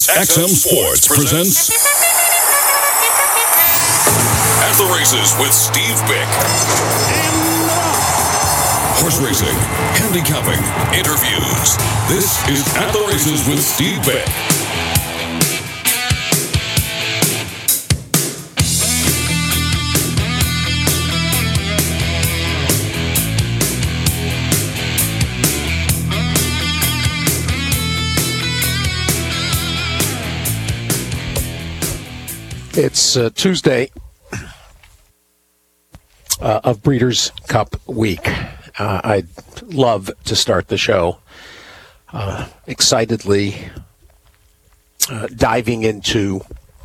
XM Sports presents At the Races with Steve Bick. Horse racing, handicapping, interviews. This is At the Races with Steve Bick. It's Tuesday of Breeders' Cup week. I'd love to start the show excitedly diving into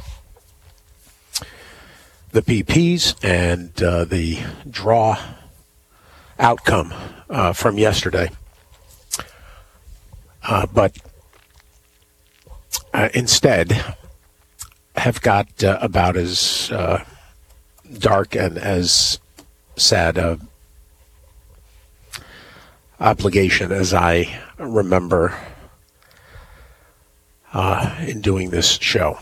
the PPs and the draw outcome from yesterday. But instead, have got about as dark and as sad a obligation as I remember in doing this show.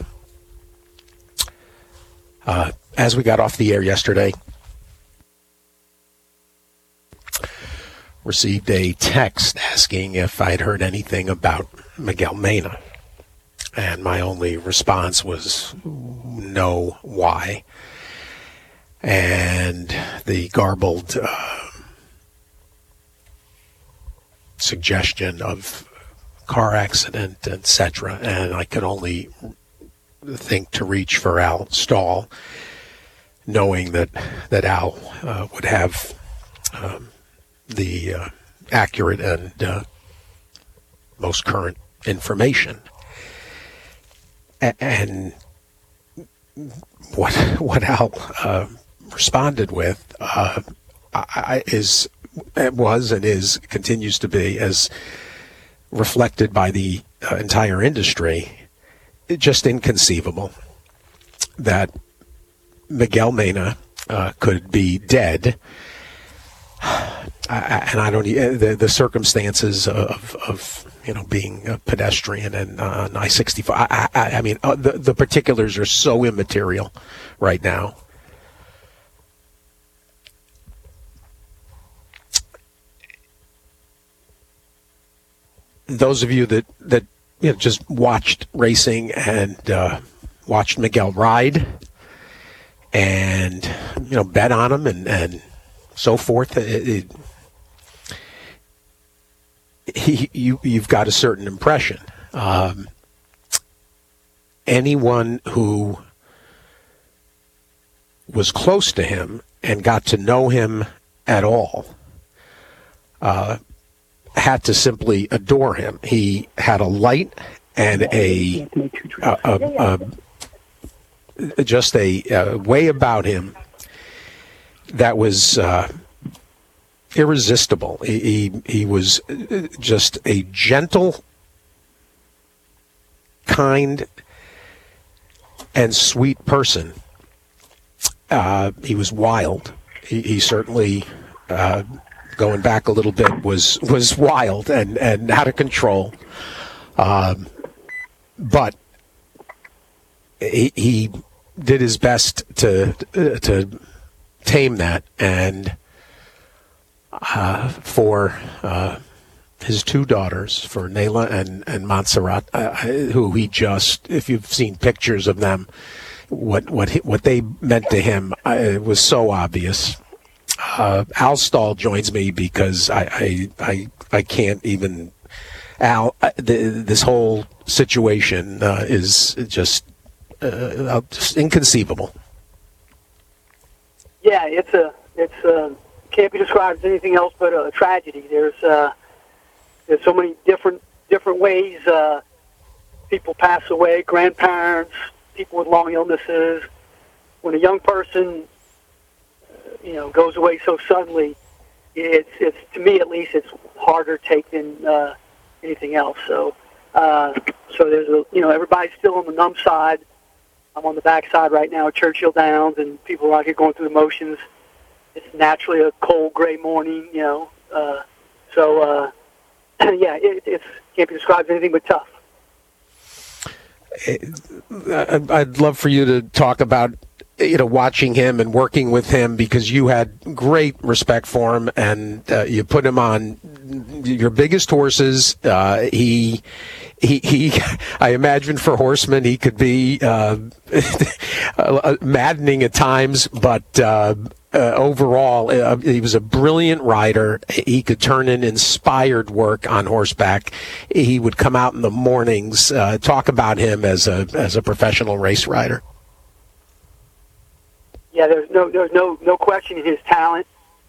As we got off the air yesterday, received a text asking if I'd heard anything about Miguel Mena. And my only response was, no, why? And the garbled suggestion of car accident, etc. And I could only think to reach for Al Stahl, knowing that Al would have the accurate and most current information. And what Al responded with continues to be, as reflected by the entire industry, just inconceivable that Miguel Mena could be dead. And I don't the circumstances of being a pedestrian and on I-65. I mean, the particulars are so immaterial right now. Those of you that just watched racing and watched Miguel ride and bet on him and so forth, you've got a certain impression. Anyone who was close to him and got to know him at all had to simply adore him. He had a light and a way about him that was irresistible. He was just a gentle, kind, and sweet person. He was wild. He certainly, going back a little bit, was wild and out of control. But he did his best to tame that, and for his two daughters, for Nayla and Montserrat, who he just, if you've seen pictures of them, what they meant to him, it was so obvious. Al Stahl joins me because I can't even. Al, this whole situation is just inconceivable. Yeah, it's can't be described as anything else but a tragedy. There's so many different ways people pass away, grandparents, people with long illnesses. When a young person, goes away so suddenly, it's to me at least, it's harder take than anything else. So there's everybody's still on the numb side. I'm on the backside right now at Churchill Downs, and people are out here going through the motions. It's naturally a cold, gray morning, Yeah, it's can't be described as anything but tough. I'd love for you to talk about, watching him and working with him, because you had great respect for him, and you put him on your biggest horses. He I imagine for horsemen he could be maddening at times, but overall he was a brilliant rider. He could turn in inspired work on horseback. He would come out in the mornings. Talk about him as a professional race rider. Yeah, there's no question in his talent.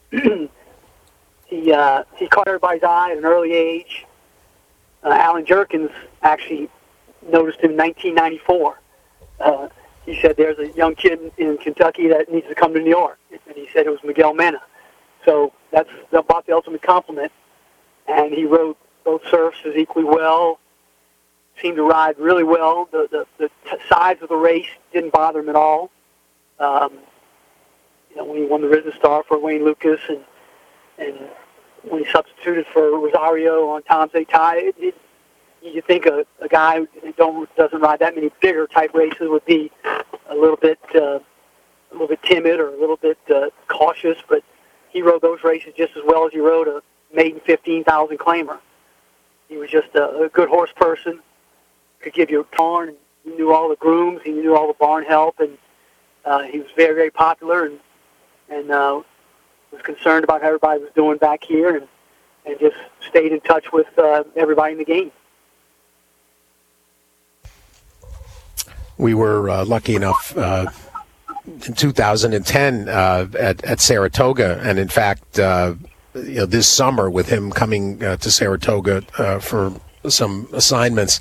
He caught everybody's eye at an early age. Alan Jerkins actually noticed him in 1994. He said, there's a young kid in Kentucky that needs to come to New York. And he said it was Miguel Mena. So that's about the ultimate compliment. And he rode both surfaces equally well, seemed to ride really well. The size of the race didn't bother him at all. When he won the Risen Star for Wayne Lucas, and when he substituted for Rosario on Tom's A Tie, you think a guy who doesn't ride that many bigger type races would be a little bit timid or a little bit cautious, but he rode those races just as well as he rode a maiden 15,000 claimer. He was just a good horse person, could give you a barn. He knew all the grooms, he knew all the barn help, and he was very, very popular, and was concerned about how everybody was doing back here, and just stayed in touch with everybody in the game. We were lucky enough in 2010 at Saratoga, and in fact, this summer with him coming to Saratoga for some assignments,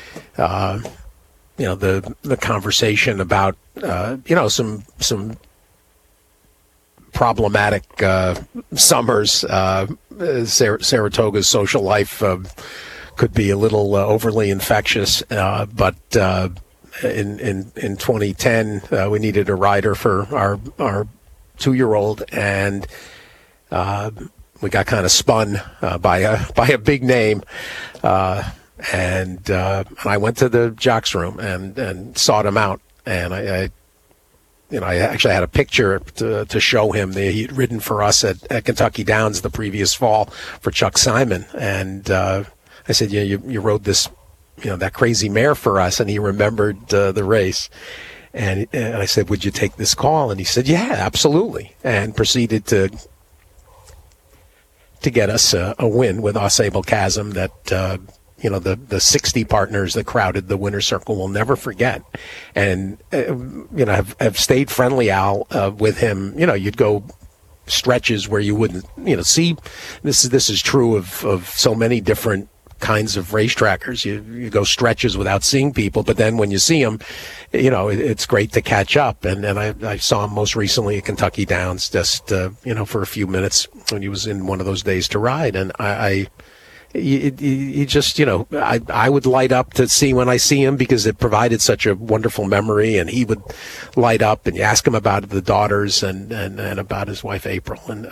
the conversation about some problematic summers. Saratoga's social life could be a little overly infectious, but in 2010 we needed a rider for our 2-year-old, and we got kind of spun by a big name, and I went to the jocks room and sought him out, and I actually had a picture to show him. He'd ridden for us at Kentucky Downs the previous fall for Chuck Simon, and I said, "Yeah, you rode this, that crazy mare for us," and he remembered the race. And I said, "Would you take this call?" And he said, "Yeah, absolutely," and proceeded to get us a win with Ausable Chasm that the 60 partners that crowded the winner's circle will never forget, and have stayed friendly, Al, with him. You'd go stretches where you wouldn't see. This is true of so many different kinds of racetrackers. You go stretches without seeing people, but then when you see them, it's great to catch up. And I saw him most recently at Kentucky Downs, just for a few minutes when he was in one of those days to ride, and I would light up to see when I see him, because it provided such a wonderful memory, and he would light up, and you ask him about the daughters and about his wife April, and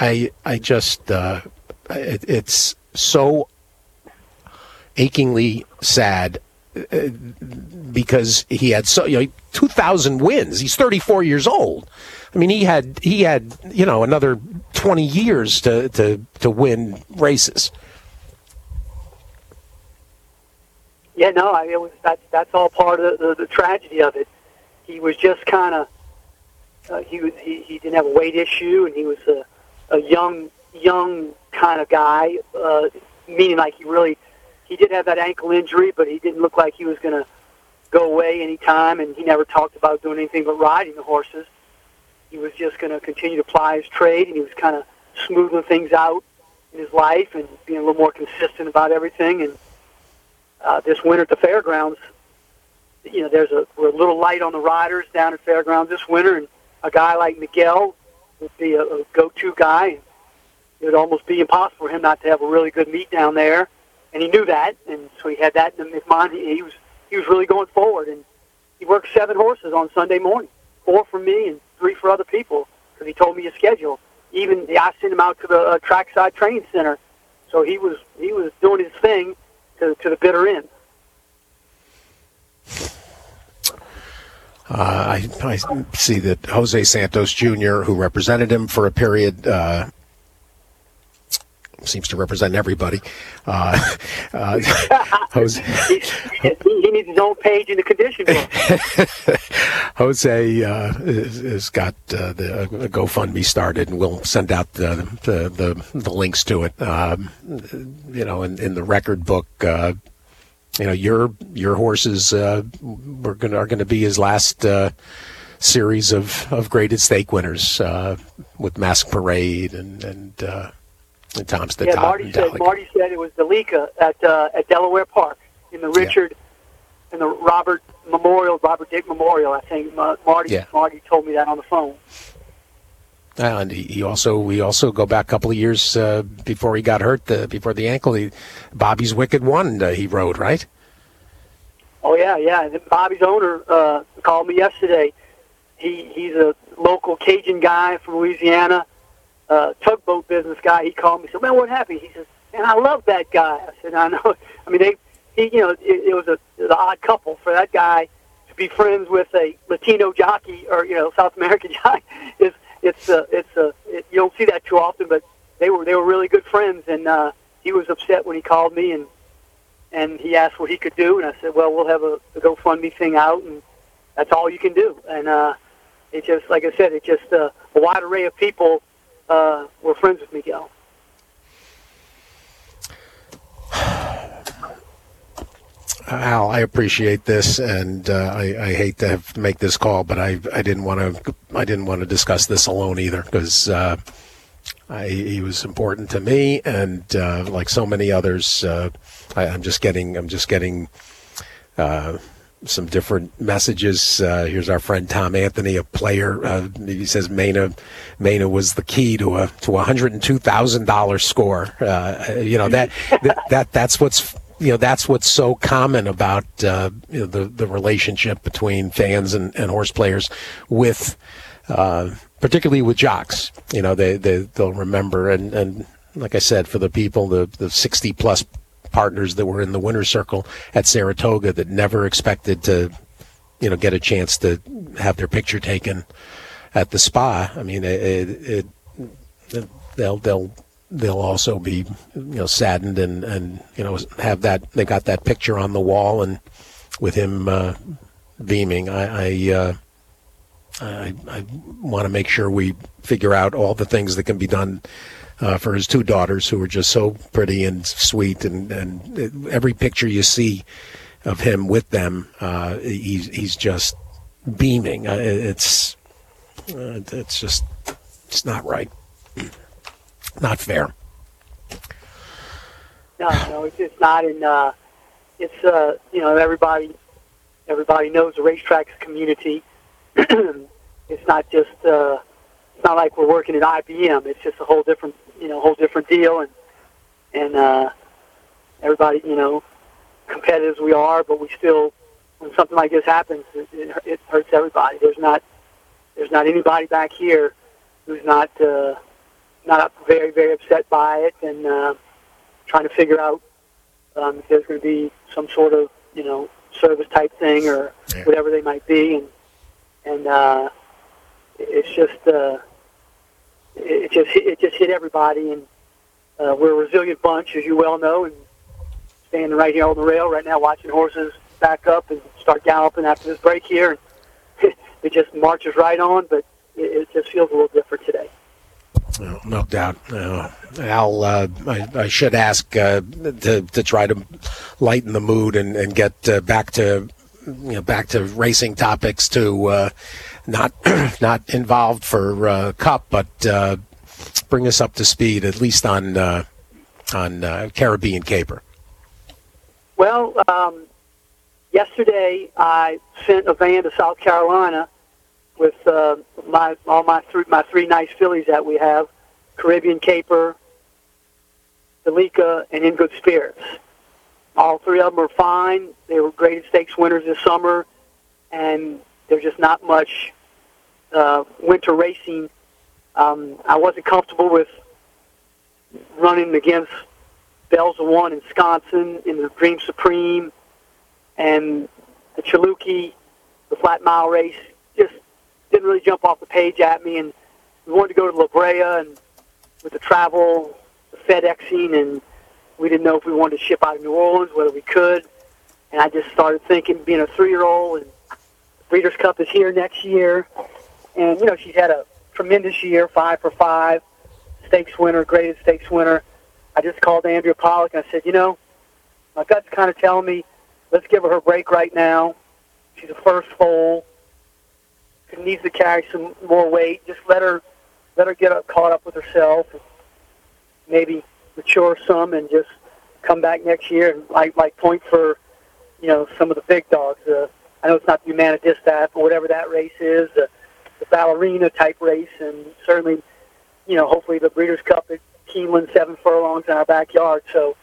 it's so achingly sad because he had 2,000 wins. He's 34 years old. I mean, he had another 20 years to win races. Yeah, no, that's all part of the tragedy of it. He was just kind of he didn't have a weight issue, and he was a young kind of guy, meaning like he did have that ankle injury, but he didn't look like he was going to go away anytime, and he never talked about doing anything but riding the horses. He was just going to continue to ply his trade, and he was kind of smoothing things out in his life and being a little more consistent about everything. And this winter at the fairgrounds, we're a little light on the riders down at fairgrounds this winter, and a guy like Miguel would be a go-to guy. It would almost be impossible for him not to have a really good meet down there, and he knew that, and so he had that in his mind. He was really going forward, and he worked 7 horses on Sunday morning, 4 for me and 3 for other people, because he told me his schedule. Even I sent him out to the trackside training center, so he was doing his thing to the bitter end. I see that Jose Santos Jr., who represented him for a period, seems to represent everybody. Jose, he needs his own page in the condition book. Jose has got the GoFundMe started, and we'll send out the links to it. In the record book, your horses are going to be his last series of graded stake winners with Mask Parade and Tom's the Top. Marty said it was Delica at Delaware Park in the Richard and the Robert Dick Memorial. I think Marty told me that on the phone. And we also go back a couple of years before he got hurt, before the ankle. Bobby's Wicked One he rode, right? Oh yeah. And Bobby's owner called me yesterday. He's a local Cajun guy from Louisiana. Tugboat business guy. He called me. Said, "Man, what happened?" He says, "Man, I love that guy." I said, "I know." I mean, it was an odd couple for that guy to be friends with a Latino jockey or South American jockey. You don't see that too often, but they were really good friends. And he was upset when he called me and he asked what he could do, and I said, "Well, we'll have a GoFundMe thing out, and that's all you can do." And it just, like I said, it just a wide array of people. Were friends with Miguel. Al, I appreciate this, and I hate to make this call, but I didn't want to discuss this alone either, because he was important to me, and like so many others, I'm just getting some different messages. Here's our friend Tom Anthony, a player. He says Mena was the key to a $102,000 score. That's what's so common about the relationship between fans and horse players, with particularly with jocks. They'll remember, and like I said, for the people, the 60 plus partners that were in the winner's circle at Saratoga that never expected to, get a chance to have their picture taken at the spa. I mean, they'll also be, saddened and have that. They got that picture on the wall and with him beaming. I want to make sure we figure out all the things that can be done for his two daughters, who are just so pretty and sweet, and every picture you see of him with them, he's just beaming. It's not right, not fair. No, it's just not. And everybody knows the racetrack's community. It's not just. It's not like we're working at IBM. It's just a whole different deal, and everybody, competitive as we are, but we still, when something like this happens, it hurts everybody. There's not anybody back here who's not very, very upset by it, and trying to figure out if there's going to be some sort of service type thing or whatever they might be, and it's just it just hit everybody, and we're a resilient bunch, as you well know, and standing right here on the rail right now, watching horses back up and start galloping after this break here. And it just marches right on, but it just feels a little different today. No doubt. Al, I should ask to try to lighten the mood and get back to racing topics, to not involved for Cup, but bring us up to speed at least on Caribbean Caper. Well, yesterday I sent a van to South Carolina with my three nice fillies that we have: Caribbean Caper, Delica, and In Good Spirits. All three of them are fine. They were graded stakes winners this summer, and there's just not much winter racing. I wasn't comfortable with running against Bells of One in Wisconsin in the Dream Supreme and the Chaluki the flat mile race just didn't really jump off the page at me, and we wanted to go to La Brea, and with the travel, the FedExing, and we didn't know if we wanted to ship out of New Orleans, whether we could. And I just started thinking, being a 3-year-old, and the Breeders' Cup is here next year. And, she's had a tremendous year, 5 for 5, stakes winner, graded stakes winner. I just called Andrea Pollock, and I said, my gut's kind of telling me, let's give her break right now. She's a first foal. She needs to carry some more weight. Just let her get caught up with herself, and maybe mature some, and just come back next year and like point for, some of the big dogs. I know it's not the Humana Distaff, but whatever that race is, the ballerina type race, and certainly, hopefully the Breeders' Cup at Keeneland, 7 furlongs in our backyard. So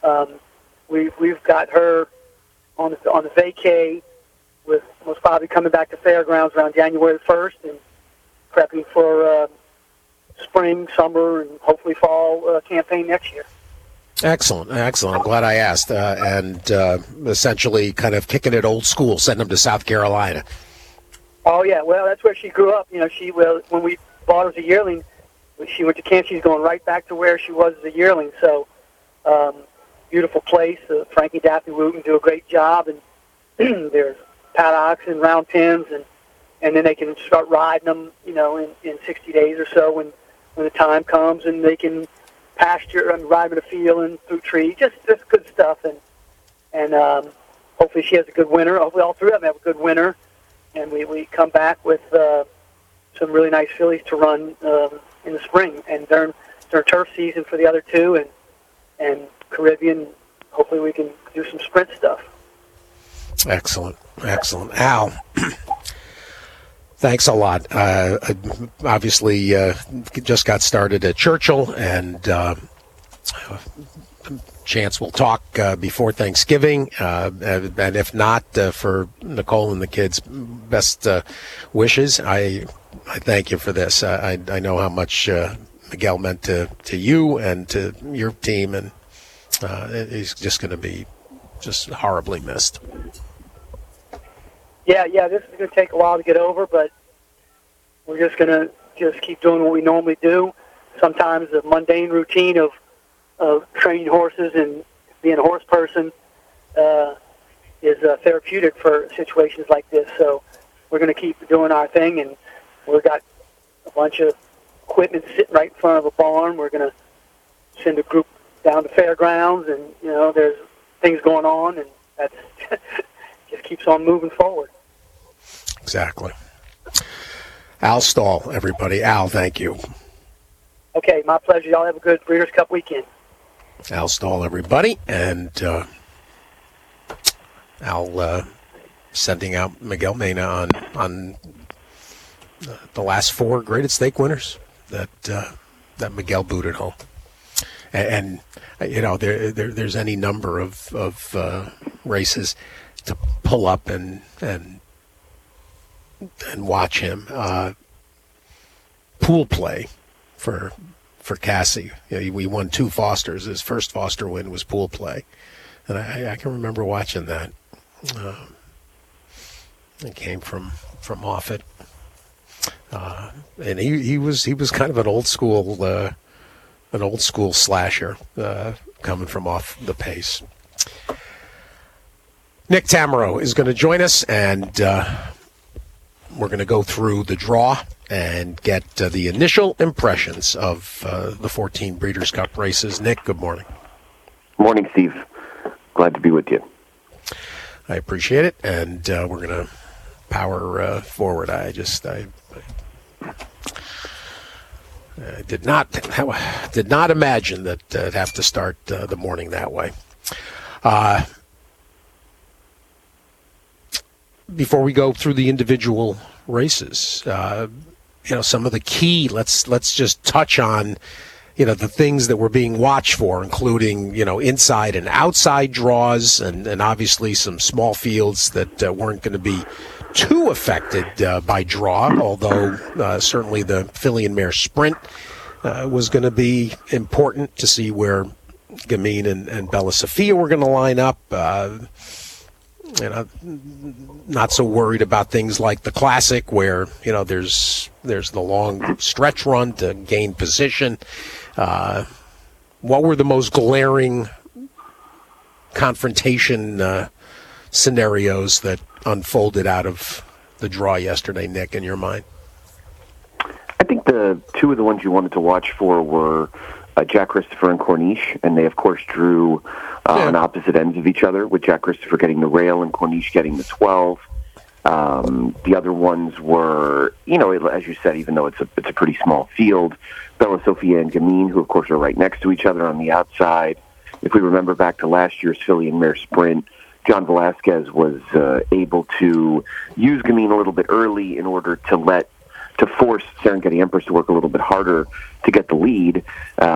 we've got her on the vacay, with most probably coming back to Fairgrounds around January 1st and prepping for spring, summer, and hopefully fall campaign next year. Excellent. I'm glad I asked. And essentially kind of kicking it old school, sending them to South Carolina. Oh, yeah. Well, that's where she grew up. When we bought her as a yearling, she went to camp. She's going right back to where she was as a yearling. So, beautiful place. Frankie Daphne Wooten do a great job. And there's paddocks and round pens, and then they can start riding them, in 60 days or so when the time comes, and they can pasture and ride in the field and through trees, just good stuff, and hopefully she has a good winter. Hopefully all three of them have a good winter, and we come back with some really nice fillies to run in the spring, and during turf season for the other two, and Caribbean, hopefully we can do some sprint stuff. Excellent. Al, thanks a lot. Obviously, just got started at Churchill, and chance we'll talk before Thanksgiving. And if not, for Nicole and the kids, best wishes. I thank you for this. I know how much Miguel meant to you and to your team, and he's just going to be just horribly missed. Yeah, this is going to take a while to get over, but we're just going to keep doing what we normally do. Sometimes the mundane routine of training horses and being a horse person is therapeutic for situations like this. So we're going to keep doing our thing, and we've got a bunch of equipment sitting right in front of a barn. We're going to send a group down to Fairgrounds, and, there's things going on, and that's just keeps on moving forward. Exactly. Al Stall, everybody. Al, thank you. Okay, my pleasure. Y'all have a good Breeders' Cup weekend. Al Stall, everybody. And Al sending out Miguel Mena on the last 4 graded stake winners that Miguel booted home. And there's any number of races to pull up and watch him. Pool play for Cassie. We won 2 Fosters. His first Foster win was pool play, and I can remember watching that. It came from Offutt, and he was kind of an old school slasher coming from off the pace. Nick Tammaro is going to join us, and we're going to go through the draw and get the initial impressions of the 14 Breeders' Cup races. Nick, good morning. Morning, Steve. Glad to be with you. I appreciate it, and we're going to power forward. I did not imagine that I'd have to start the morning that way. Before we go through the individual races, some of the key, let's just touch on, the things that we're being watched for, including, inside and outside draws, and obviously some small fields that weren't going to be too affected by draw, although certainly the filly and mare sprint was going to be important to see where Gamine and Bella Sophia were going to line up. not so worried about things like the Classic, where there's the long stretch run to gain position. What were the most glaring confrontation scenarios that unfolded out of the draw yesterday, Nick, in your mind? I think the two of the ones you wanted to watch for were Jack Christopher and Corniche, and they, of course, drew on opposite ends of each other, with Jack Christopher getting the rail and Corniche getting the 12. The other ones were, as you said, even though it's a pretty small field, Bella Sofia and Gamine, who, of course, are right next to each other on the outside. If we remember back to last year's Filly and Mare Sprint, John Velasquez was able to use Gamine a little bit early in order to force Serengeti Empress to work a little bit harder to get the lead.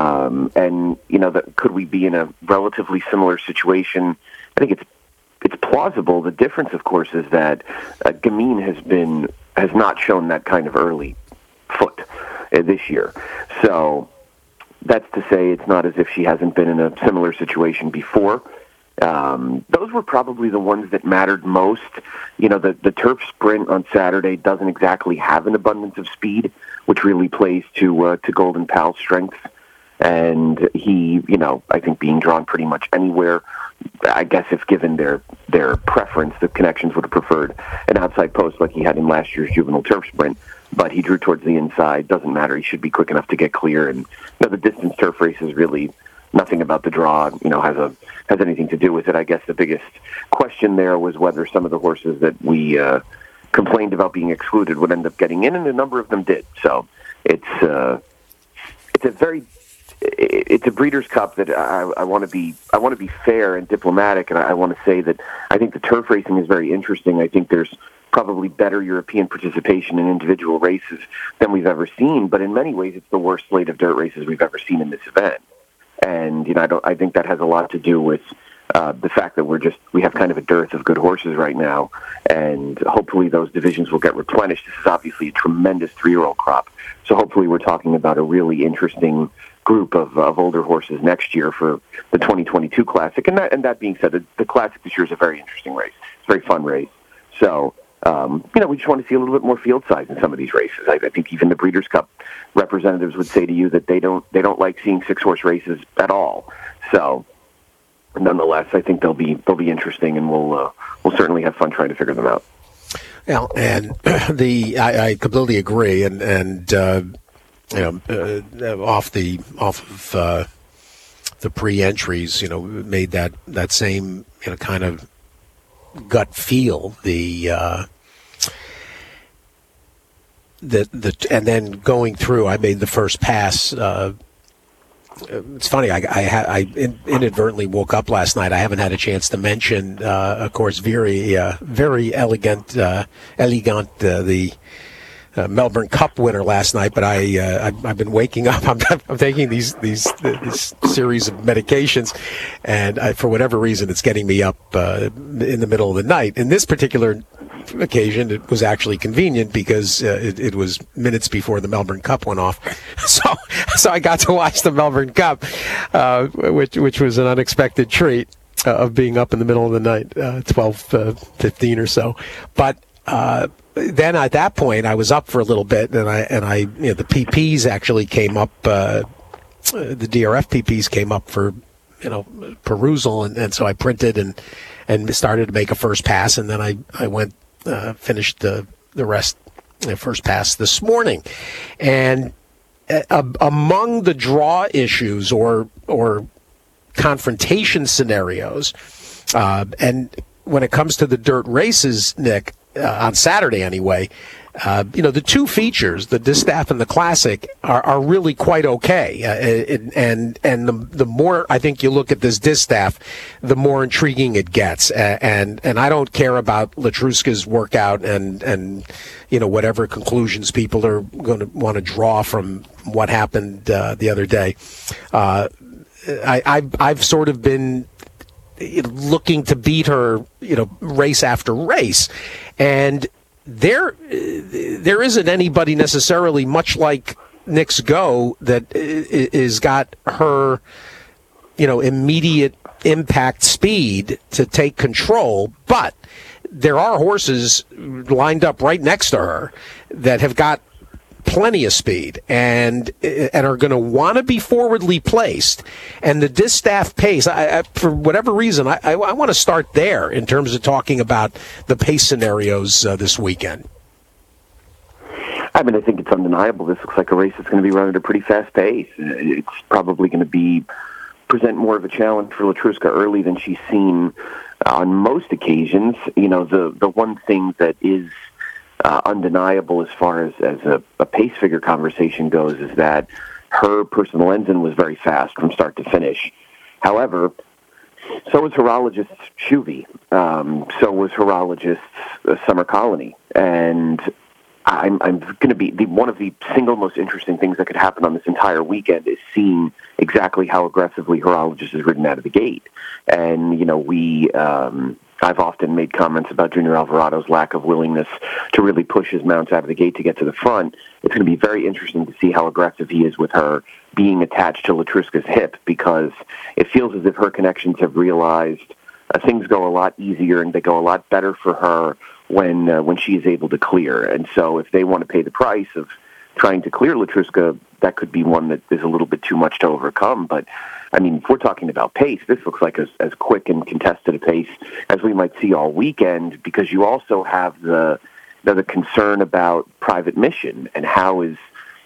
Could we be in a relatively similar situation? I think it's plausible. The difference, of course, is that Gamine has not shown that kind of early foot this year. So that's to say it's not as if she hasn't been in a similar situation before. Those were probably the ones that mattered most. The turf sprint on Saturday doesn't exactly have an abundance of speed, which really plays to Golden Pal's strength. And he, I think being drawn pretty much anywhere, I guess if given their preference, the Connections would have preferred an outside post like he had in last year's juvenile turf sprint. But he drew towards the inside. Doesn't matter. He should be quick enough to get clear. And the distance turf race is really nothing about the draw, has anything to do with it. I guess the biggest question there was whether some of the horses that we complained about being excluded would end up getting in, and a number of them did. So it's a Breeders' Cup that I want to be fair and diplomatic, and I want to say that I think the turf racing is very interesting. I think there's probably better European participation in individual races than we've ever seen, but in many ways it's the worst slate of dirt races we've ever seen in this event. And I think that has a lot to do with the fact that we have kind of a dearth of good horses right now, and hopefully those divisions will get replenished. This is obviously a tremendous 3-year-old crop, so hopefully we're talking about a really interesting group of older horses next year for the 2022 Classic. And that being said, the Classic this year is a very interesting race. It's a very fun race. So we just want to see a little bit more field size in some of these races. I think even the Breeders' Cup representatives would say to you that they don't like seeing 6-horse races at all. So, nonetheless, I think they'll be interesting, and we'll certainly have fun trying to figure them out. Yeah, and I completely agree, and off of the pre-entries, made that same kind of gut feel, and then going through, I made the first pass. It's funny, I inadvertently woke up last night. I haven't had a chance to mention, of course, very elegant, the Melbourne Cup winner last night. But I've been waking up. I'm taking these series of medications, and for whatever reason, it's getting me up in the middle of the night. In this particular occasion, it was actually convenient because it was minutes before the Melbourne Cup went off, so I got to watch the Melbourne Cup, which was an unexpected treat of being up in the middle of the night, 12:15 or so. But then at that point, I was up for a little bit, and I the PPs actually came up, the DRF PPs came up for perusal, and so I printed and started to make a first pass, and then I went finished the rest, first pass this morning. And among the draw issues or confrontation scenarios, and when it comes to the dirt races, Nick, on Saturday anyway, the two features, the Distaff and the Classic, are really quite okay. And the more I think you look at this Distaff, the more intriguing it gets. And I don't care about Latruska's workout and whatever conclusions people are going to want to draw from what happened the other day. I've sort of been looking to beat her, race after race, and there isn't anybody necessarily, much like Nick's Go, that is got her, immediate impact speed to take control. But there are horses lined up right next to her that have got plenty of speed and are going to want to be forwardly placed. And the distaff pace, I for whatever reason, I want to start there in terms of talking about the pace scenarios this weekend. I mean, I think it's undeniable. This looks like a race that's going to be run at a pretty fast pace. It's probably going to present more of a challenge for Letruska early than she's seen on most occasions. You know, the one thing that is undeniable as far as a pace figure conversation goes is that her Personal Ensign was very fast from start to finish. However, so was Horologist's Shuvi. So was Horologist's Summer Colony. And I'm going to be one of the single most interesting things that could happen on this entire weekend is seeing exactly how aggressively Horologist is ridden out of the gate. And, you know, I've often made comments about Junior Alvarado's lack of willingness to really push his mounts out of the gate to get to the front. It's going to be very interesting to see how aggressive he is with her being attached to Letruska's hip, because it feels as if her connections have realized things go a lot easier and they go a lot better for her when she is able to clear. And so if they want to pay the price of trying to clear Letruska, that could be one that is a little bit too much to overcome. But, I mean, if we're talking about pace, this looks like as quick and contested a pace as we might see all weekend, because you also have the concern about Private Mission and how is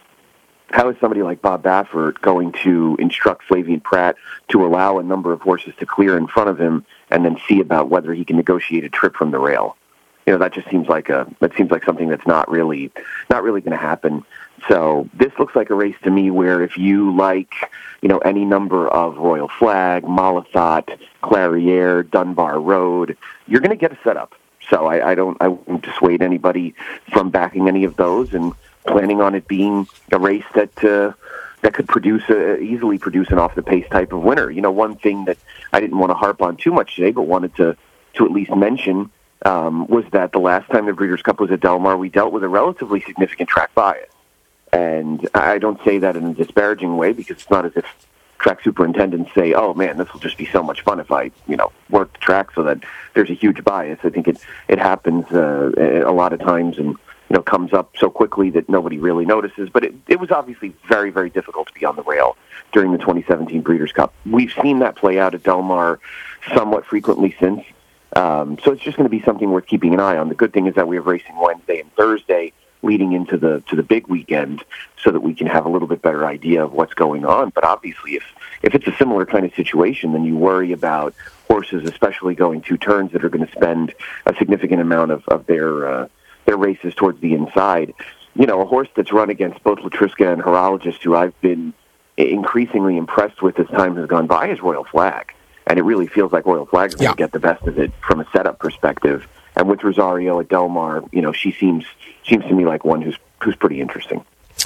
somebody like Bob Baffert going to instruct Flavien Prat to allow a number of horses to clear in front of him and then see about whether he can negotiate a trip from the rail? You know, that just seems like something that's not really going to happen. So this looks like a race to me where if you like, you know, any number of Royal Flag, Malathaat, Clairiere, Dunbar Road, you're going to get a setup. So I won't dissuade anybody from backing any of those and planning on it being a race that could easily produce an off the pace type of winner. You know, one thing that I didn't want to harp on too much today, but wanted to at least mention was that the last time the Breeders' Cup was at Del Mar, we dealt with a relatively significant track bias. And I don't say that in a disparaging way, because it's not as if track superintendents say, oh, man, this will just be so much fun if I, you know, work the track so that there's a huge bias. I think it happens a lot of times and, you know, comes up so quickly that nobody really notices. But it was obviously very, very difficult to be on the rail during the 2017 Breeders' Cup. We've seen that play out at Del Mar somewhat frequently since. So it's just going to be something worth keeping an eye on. The good thing is that we have racing Wednesday and Thursday leading into the big weekend, so that we can have a little bit better idea of what's going on. But obviously, if it's a similar kind of situation, then you worry about horses, especially going two turns, that are going to spend a significant amount of their races towards the inside. You know, a horse that's run against both Letruska and Horologist, who I've been increasingly impressed with as time has gone by, is Royal Flag. And it really feels like Royal Flag is going to get the best of it from a setup perspective. And with Rosario at Del Mar, you know, she seems to me like one who's pretty interesting.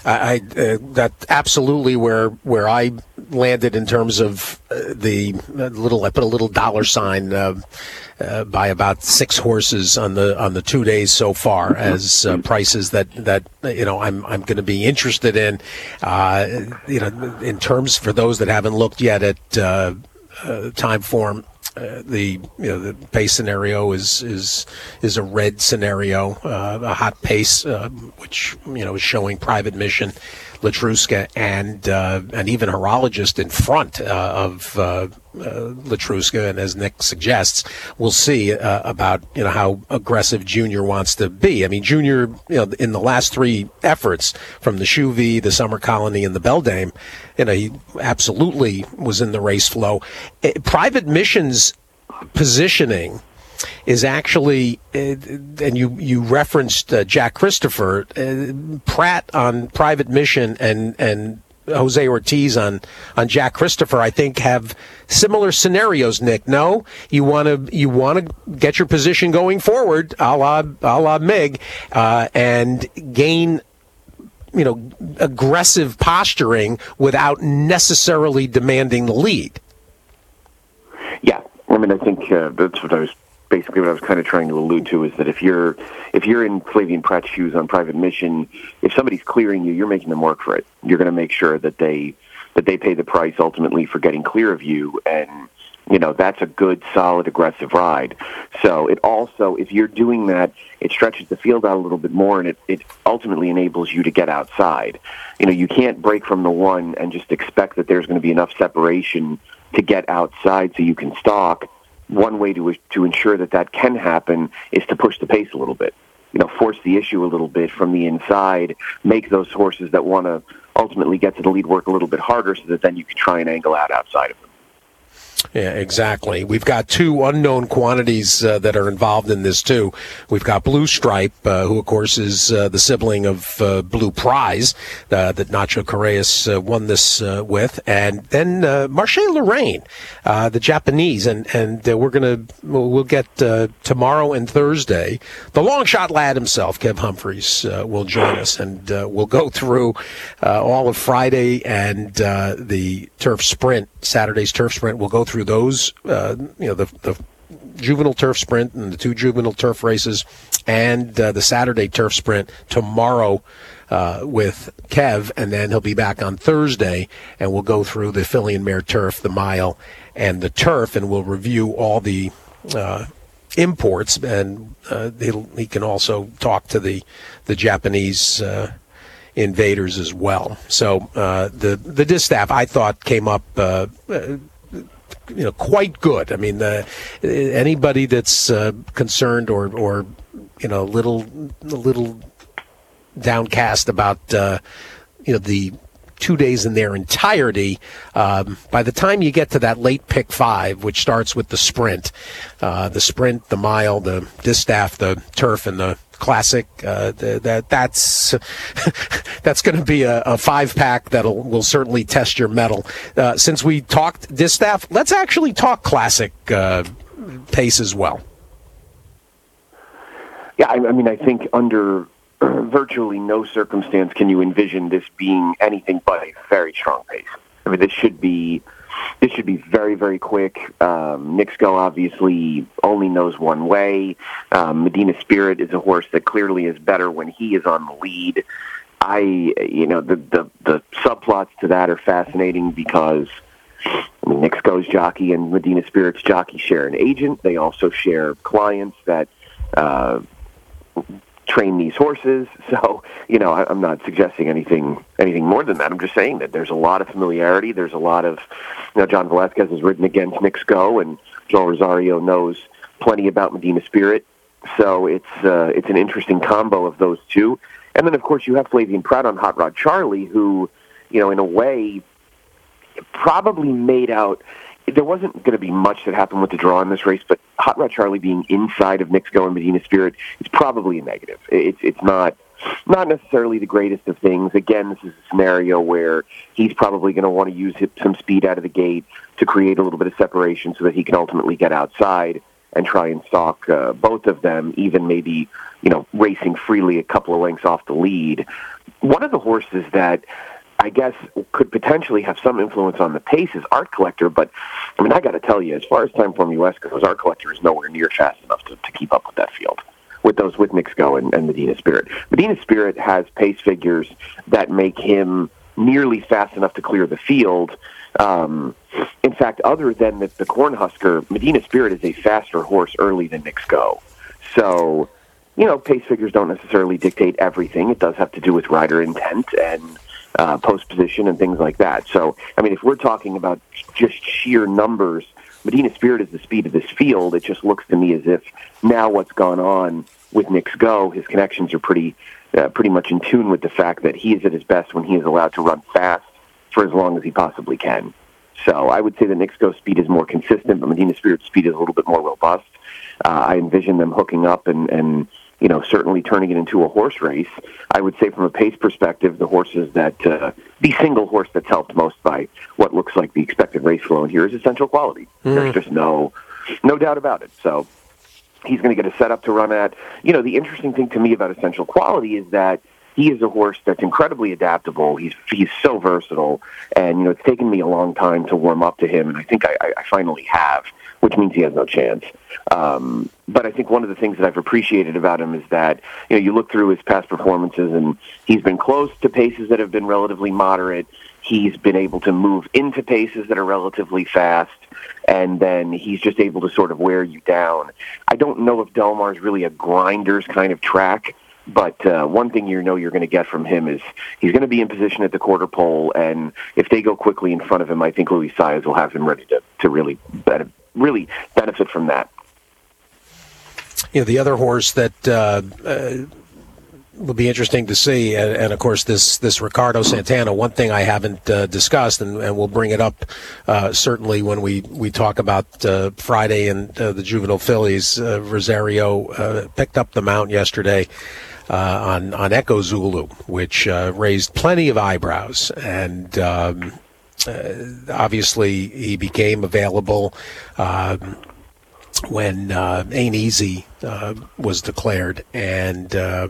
That's absolutely where I landed in terms of I put a little dollar sign by about 6 horses on the 2 days so far as prices that you know I'm going to be interested in. You know, in terms for those that haven't looked yet at time form. The pace scenario is a red scenario, a hot pace, which is showing Private Mission, Letruska, and even Horologist in front of Letruska. And as Nick suggests, we'll see about how aggressive Junior wants to be. I mean, Junior, in the last 3 efforts from the Shuvi, the Summer Colony, and the Beldame, he absolutely was in the race flow. Private Mission's positioning is actually, and you referenced Jack Christopher, Prat on Private Mission and Jose Ortiz on Jack Christopher, I think, have similar scenarios. Nick, no, you want to get your position going forward, a la Mig, and gain aggressive posturing without necessarily demanding the lead. Yeah, I mean, I think that's what I was kind of trying to allude to, is that if you're in Flavien Prat's shoes on Private Mission, if somebody's clearing you, you're making them work for it. You're going to make sure that they pay the price ultimately for getting clear of you, and that's a good, solid, aggressive ride. So it also, if you're doing that, it stretches the field out a little bit more, and it ultimately enables you to get outside. You can't break from the one and just expect that there's going to be enough separation to get outside so you can stalk. One way to ensure that can happen is to push the pace a little bit. Force the issue a little bit from the inside, make those horses that want to ultimately get to the lead work a little bit harder so that then you can try and angle out outside of them. Yeah, exactly. We've got two unknown quantities that are involved in this, too. We've got Blue Stripe, who, of course, is the sibling of Blue Prize that Nacho Correas won this with. And then Marche Lorraine, the Japanese. And we'll get tomorrow and Thursday. The long shot lad himself, Kev Humphreys, will join us. And we'll go through all of Friday and the Turf Sprint, Saturday's Turf Sprint. We'll go through those, the juvenile turf sprint and the two juvenile turf races, and the Saturday turf sprint tomorrow with Kev, and then he'll be back on Thursday, and we'll go through the filly and mare turf, the mile, and the turf, and we'll review all the imports, and he can also talk to the Japanese invaders as well. So the distaff, I thought, came up quite good. I mean, anybody that's concerned or a little downcast about the 2 days in their entirety, by the time you get to that late pick 5, which starts with the sprint, the mile, the distaff, the turf, and the classic, that's going to be a 5-pack that will certainly test your mettle. Since we talked distaff, let's actually talk classic pace as well. Yeah, I mean, I think under virtually no circumstance can you envision this being anything but a very strong pace. I mean, this should be very, very quick. Nixco obviously only knows one way. Medina Spirit is a horse that clearly is better when he is on the lead. The subplots to that are fascinating because Nixco's jockey and Medina Spirit's jockey share an agent. They also share clients that train these horses. So, I'm not suggesting anything more than that. I'm just saying that there's a lot of familiarity. There's a lot of, John Velasquez has ridden against Nixco, and Joel Rosario knows plenty about Medina Spirit. So it's an interesting combo of those two. And then, of course, you have Flavian Pratt on Hot Rod Charlie, who, in a way, probably made out. There wasn't going to be much that happened with the draw in this race, but Hot Rod Charlie being inside of Nixco and Medina Spirit is probably a negative. It's not necessarily the greatest of things. Again, this is a scenario where he's probably going to want to use some speed out of the gate to create a little bit of separation so that he can ultimately get outside and try and stalk both of them, even maybe, racing freely a couple of lengths off the lead. One of the horses that I guess could potentially have some influence on the pace is Art Collector, but I got to tell you, as far as Timeform US goes, Art Collector is nowhere near fast enough to keep up with that field, with Nixco and Medina Spirit. Medina Spirit has pace figures that make him nearly fast enough to clear the field. In fact, other than the Cornhusker, Medina Spirit is a faster horse early than Nixco. So, pace figures don't necessarily dictate everything. It does have to do with rider intent and post position and things like that. So, if we're talking about just sheer numbers, Medina Spirit is the speed of this field. It just looks to me as if now what's gone on with Nixco, his connections are pretty much in tune with the fact that he is at his best when he is allowed to run fast for as long as he possibly can. So I would say that Nixco's speed is more consistent, but Medina Spirit's speed is a little bit more robust. I envision them hooking up and certainly turning it into a horse race. I would say from a pace perspective, the horses that, the single horse that's helped most by what looks like the expected race flow in here is Essential Quality. There's just no doubt about it. So he's going to get a setup to run at. The interesting thing to me about Essential Quality is that he is a horse that's incredibly adaptable. He's so versatile, and it's taken me a long time to warm up to him, and I think I finally have, which means he has no chance. But I think one of the things that I've appreciated about him is that you look through his past performances, and he's been close to paces that have been relatively moderate. he's been able to move into paces that are relatively fast, and then he's just able to sort of wear you down. I don't know if Del Mar is really a grinder's kind of track, but one thing you're going to get from him is he's going to be in position at the quarter pole, and if they go quickly in front of him, I think Luis Saez will have him ready to really benefit from that. The other horse that will be interesting to see, and of course this Ricardo Santana. One thing I haven't discussed, and we'll bring it up certainly when we talk about Friday and the juvenile fillies. Rosario picked up the mount yesterday on Echo Zulu, which raised plenty of eyebrows, and obviously he became available when Ain't Easy was declared, and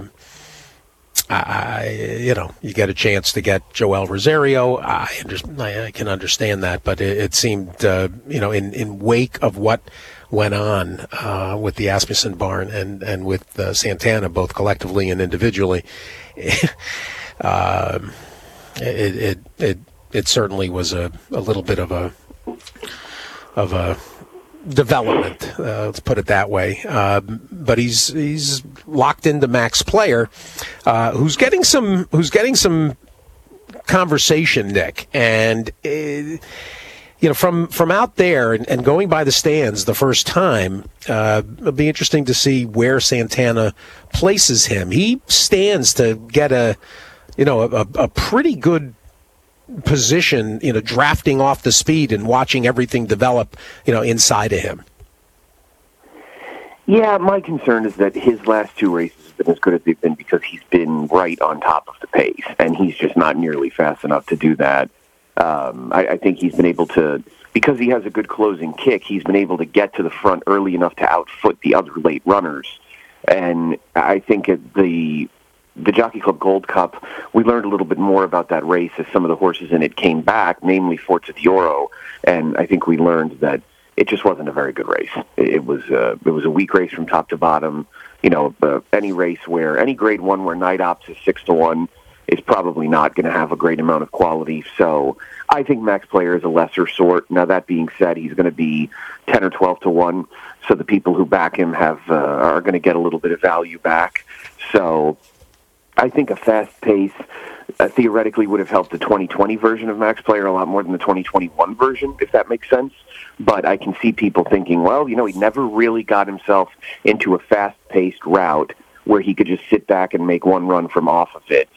you get a chance to get Joel Rosario. I can understand that, but it seemed, in wake of what went on with the Asmussen barn and with Santana, both collectively and individually, it certainly was a little bit of a development, let's put it that way. But he's locked into Max Player, who's getting some conversation, Nick, and from out there and going by the stands the first time, it'll be interesting to see where Santana places him. He stands to get a pretty good position, drafting off the speed and watching everything develop, inside of him. Yeah, my concern is that his last two races have been as good as they've been because he's been right on top of the pace, and he's just not nearly fast enough to do that. I think he's been able to, because he has a good closing kick, he's been able to get to the front early enough to outfoot the other late runners. And I think at the Jockey Club Gold Cup, we learned a little bit more about that race as some of the horses in it came back, namely Forza di Oro, and I think we learned that it just wasn't a very good race. It was a weak race from top to bottom. Any race where, any Grade 1 where Night Ops is 6-1 is probably not going to have a great amount of quality. So I think Max Player is a lesser sort. Now, that being said, he's going to be 10 or 12-1, so the people who back him are going to get a little bit of value back. So I think a fast pace theoretically would have helped the 2020 version of Max Player a lot more than the 2021 version, if that makes sense. But I can see people thinking, well, he never really got himself into a fast-paced route where he could just sit back and make one run from off of it.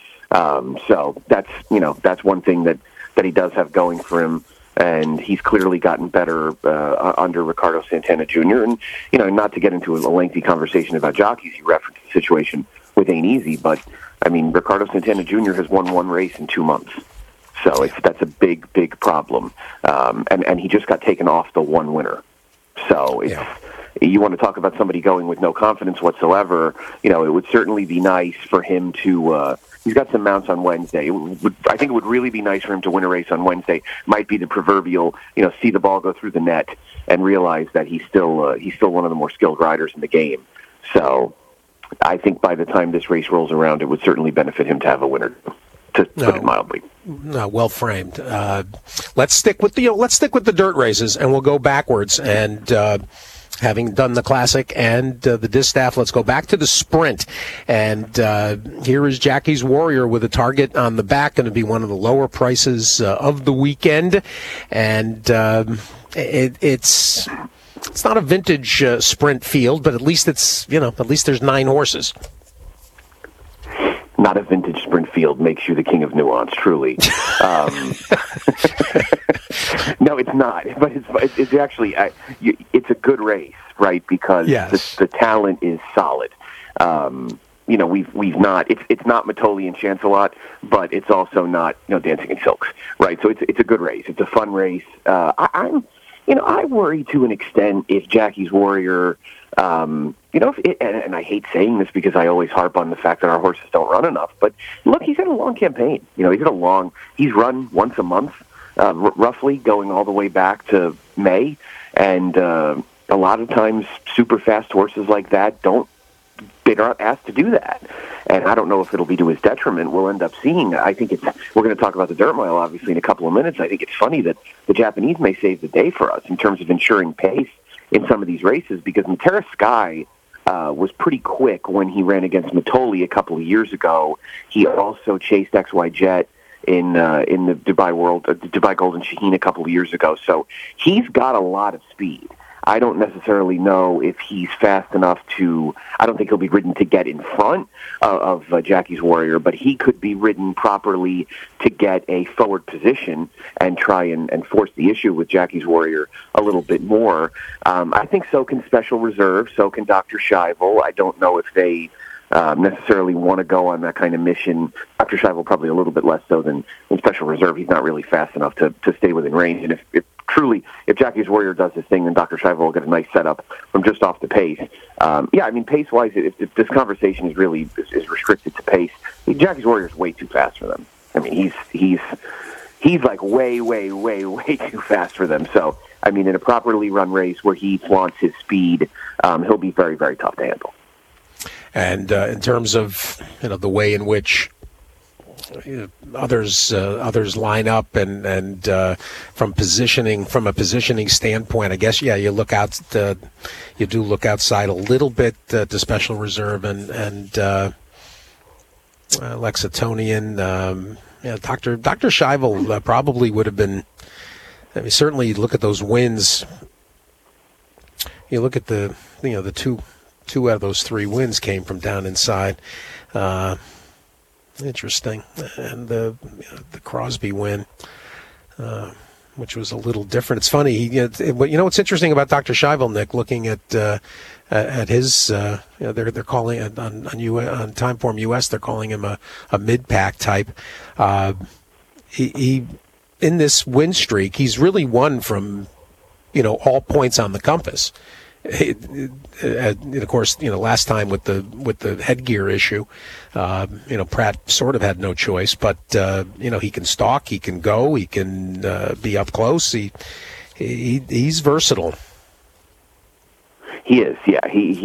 So that's one thing that he does have going for him. And he's clearly gotten better under Ricardo Santana Jr. And, not to get into a lengthy conversation about jockeys, you referenced the situation with Ain't Easy, but, Ricardo Santana Jr. has won one race in 2 months. So that's a big, big problem. And he just got taken off the one winner. So you want to talk about somebody going with no confidence whatsoever, it would certainly be nice for him to he's got some mounts on Wednesday. I think it would really be nice for him to win a race on Wednesday. Might be the proverbial, see the ball go through the net and realize that he's still one of the more skilled riders in the game. So I think by the time this race rolls around, it would certainly benefit him to have a winner, to put it mildly. No, well framed. Let's stick with the dirt races, and we'll go backwards. And having done the Classic and the Distaff, let's go back to the Sprint. And here is Jackie's Warrior with a target on the back, going to be one of the lower prices of the weekend. And it's not a vintage sprint field, but at least there's 9 horses. Not a vintage sprint field makes you the king of nuance, truly. No, it's not. But it's actually it's a good race, right? Because the talent is solid. We've not. It's not Matoli and Chancelot, but it's also not Dancing in Silks, right? So it's a good race. It's a fun race. I worry to an extent if Jackie's Warrior. And I hate saying this because I always harp on the fact that our horses don't run enough. But look, he's had a long campaign. He's run once a month, roughly, going all the way back to May. And a lot of times, super fast horses like that aren't asked to do that. And I don't know if it'll be to his detriment. We'll end up seeing. We're going to talk about the dirt mile, obviously, in a couple of minutes. I think it's funny that the Japanese may save the day for us in terms of ensuring pace in some of these races, because Matera Sky was pretty quick when he ran against Mitoli a couple of years ago. He also chased XY Jet in the Dubai Golden Shaheen a couple of years ago. So he's got a lot of speed. I don't necessarily know if he's fast enough I don't think he'll be ridden to get in front of Jackie's Warrior, but he could be ridden properly to get a forward position and try and force the issue with Jackie's Warrior a little bit more. I think so can Special Reserve, so can Dr. Scheibel. I don't know if they necessarily want to go on that kind of mission. Dr. Scheibel probably a little bit less so than Special Reserve. He's not really fast enough to stay within range. And if Jackie's Warrior does his thing, then Dr. Scheibel will get a nice setup from just off the pace. Pace-wise, if this conversation is really is restricted to pace, Jackie's Warrior is way too fast for them. I mean, he's like way, way, way, way too fast for them. So, I mean, in a properly run race where he flaunts his speed, he'll be very, very tough to handle. And in terms of the way in which others line up and from a positioning standpoint, I guess you do look outside a little bit to Special Reserve and Lexingtonian. Dr. Scheibel probably would have been. I mean, certainly look at those wins. You look at the two out of those 3 wins came from down inside. Interesting. And the Crosby win, which was a little different. It's funny. What's interesting about Dr. Scheibel, Nick, looking at his, they're calling it on Timeform US, they're calling him a mid-pack type. He in this win streak, he's really won from, all points on the compass. Of course, last time with the headgear issue, Pratt sort of had no choice, but he can stalk, he can go, he can be up close. He's versatile. He is, yeah.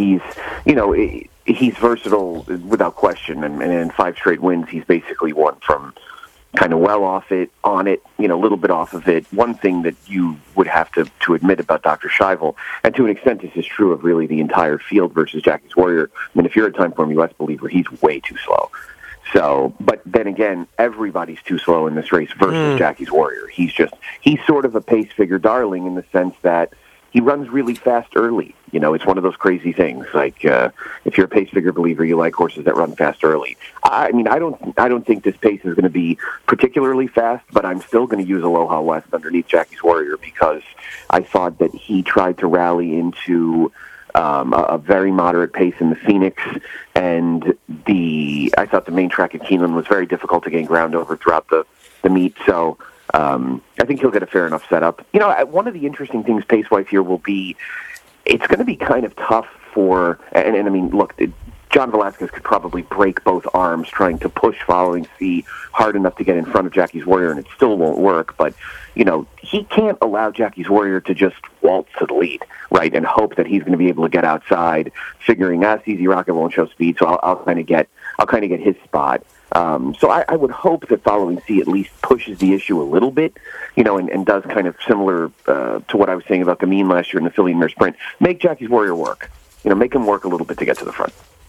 He's versatile without question, and in 5 straight wins, he's basically won from kind of well off it, on it, a little bit off of it. One thing that you would have to admit about Dr. Scheibel, and to an extent this is true of really the entire field versus Jackie's Warrior, I mean, if you're a Timeform US believer, he's way too slow. So, but then again, everybody's too slow in this race versus Jackie's Warrior. He's sort of a pace figure darling in the sense that he runs really fast early. It's one of those crazy things. Like if you're a pace figure believer, you like horses that run fast early. I mean, I don't think this pace is going to be particularly fast, but I'm still going to use Aloha West underneath Jackie's Warrior because I thought that he tried to rally into a very moderate pace in the Phoenix, and I thought the main track at Keeneland was very difficult to gain ground over throughout the meet. So I think he'll get a fair enough setup. One of the interesting things pace-wise here will be, it's going to be kind of tough and I mean, look, John Velasquez could probably break both arms trying to push Following C hard enough to get in front of Jackie's Warrior, and it still won't work. But, he can't allow Jackie's Warrior to just waltz to the lead, right, and hope that he's going to be able to get outside, figuring Easy Rocket won't show speed, so I'll kind of get his spot. So I would hope that Following C at least pushes the issue a little bit, and does kind of similar to what I was saying about Gamine last year in the Philly Mare Sprint. Make Jackie's Warrior work. Make him work a little bit to get to the front.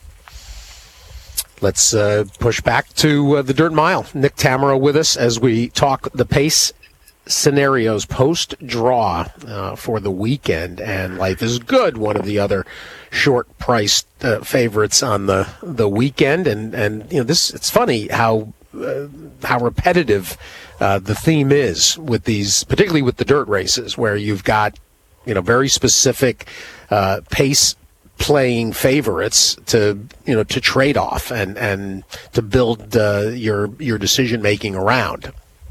Let's push back to the Dirt Mile. Nick Tamero with us as we talk the pace scenarios post-draw for the weekend. And Life is Good, one of the other short-priced favorites on the weekend. And this, it's funny how repetitive the theme is with these, particularly with the dirt races, where you've got very specific pace playing favorites to trade off and to build your decision making around.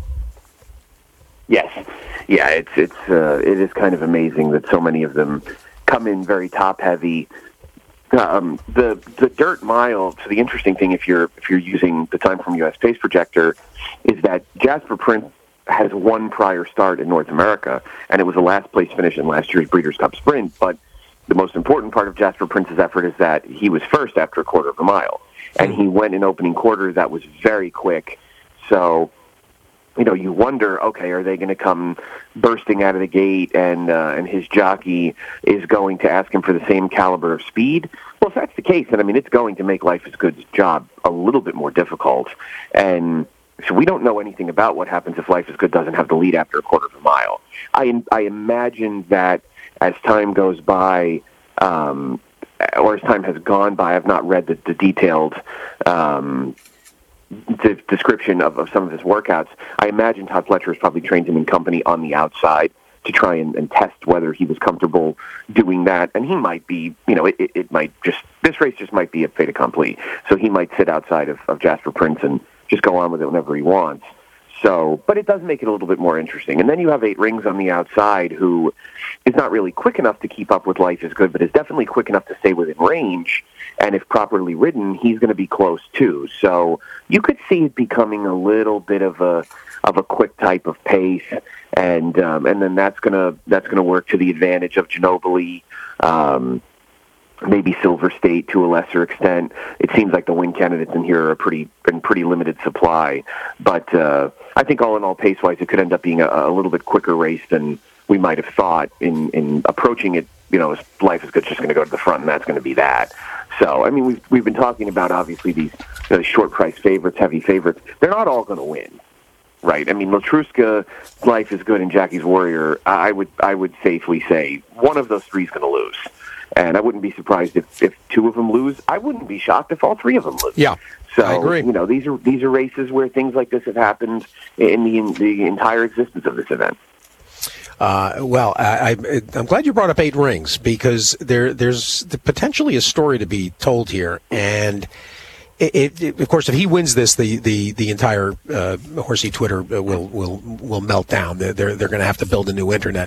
Yes, yeah, it is kind of amazing that so many of them come in very top heavy. The Dirt Mile. So the interesting thing, if you're using the Timeform US Pace Projector, is that Jasper Prince has one prior start in North America, and it was a last place finish in last year's Breeders' Cup Sprint. But the most important part of Jasper Prince's effort is that he was first after a quarter of a mile. and he went in opening quarter. That was very quick. So, you wonder, okay, are they going to come bursting out of the gate, and his jockey is going to ask him for the same caliber of speed? Well, if that's the case, then it's going to make Life is Good's job a little bit more difficult. And so we don't know anything about what happens if Life is Good doesn't have the lead after a quarter of a mile. I imagine that as time goes by, or as time has gone by, I've not read the detailed the description of some of his workouts. I imagine Todd Pletcher has probably trained him in company on the outside to try and test whether he was comfortable doing that. And he might be, it might just, this race just might be a fait accompli. So he might sit outside of Jasper Prince and just go on with it whenever he wants. So, but it does make it a little bit more interesting. And then you have 8 Rings on the outside, who is not really quick enough to keep up with Life is Good, but is definitely quick enough to stay within range. And if properly ridden, he's going to be close too. So you could see it becoming a little bit of a quick type of pace, and then that's gonna work to the advantage of Ginobili. Maybe Silver State to a lesser extent. It seems like the win candidates in here are in pretty limited supply. But I think all in all, pace-wise, it could end up being a little bit quicker race than we might have thought in approaching it. As Life is Good, just going to go to the front, and that's going to be that. So, we've been talking about, obviously, these short-price favorites, heavy favorites. They're not all going to win. Right. Latruska, Life is Good, and Jackie's Warrior, I would safely say one of those 3 is going to lose. And I wouldn't be surprised if 2 of them lose. I wouldn't be shocked if all 3 of them lose. Yeah, so, I agree. These are races where things like this have happened in the entire existence of this event. I'm glad you brought up 8 Rings, because there's potentially a story to be told here. And of course, if he wins this, the entire horsey Twitter will melt down. They're going to have to build a new internet.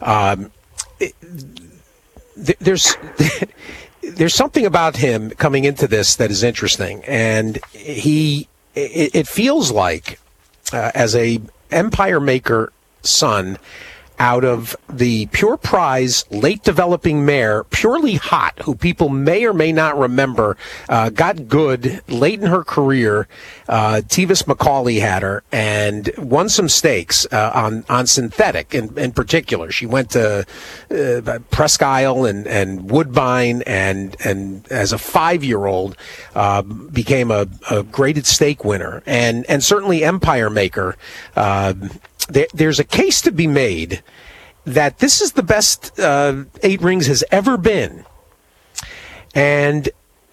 There's something about him coming into this that is interesting, and it feels like as a Empire Maker son out of the Pure Prize late developing mare, Purely Hot, who people may or may not remember, got good late in her career. Tevis McCauley had her and won some stakes on synthetic in particular. She went to Presque Isle and Woodbine, and as a 5-year-old became a graded stake winner, and certainly Empire Maker. There's a case to be made that this is the best 8 Rings has ever been. And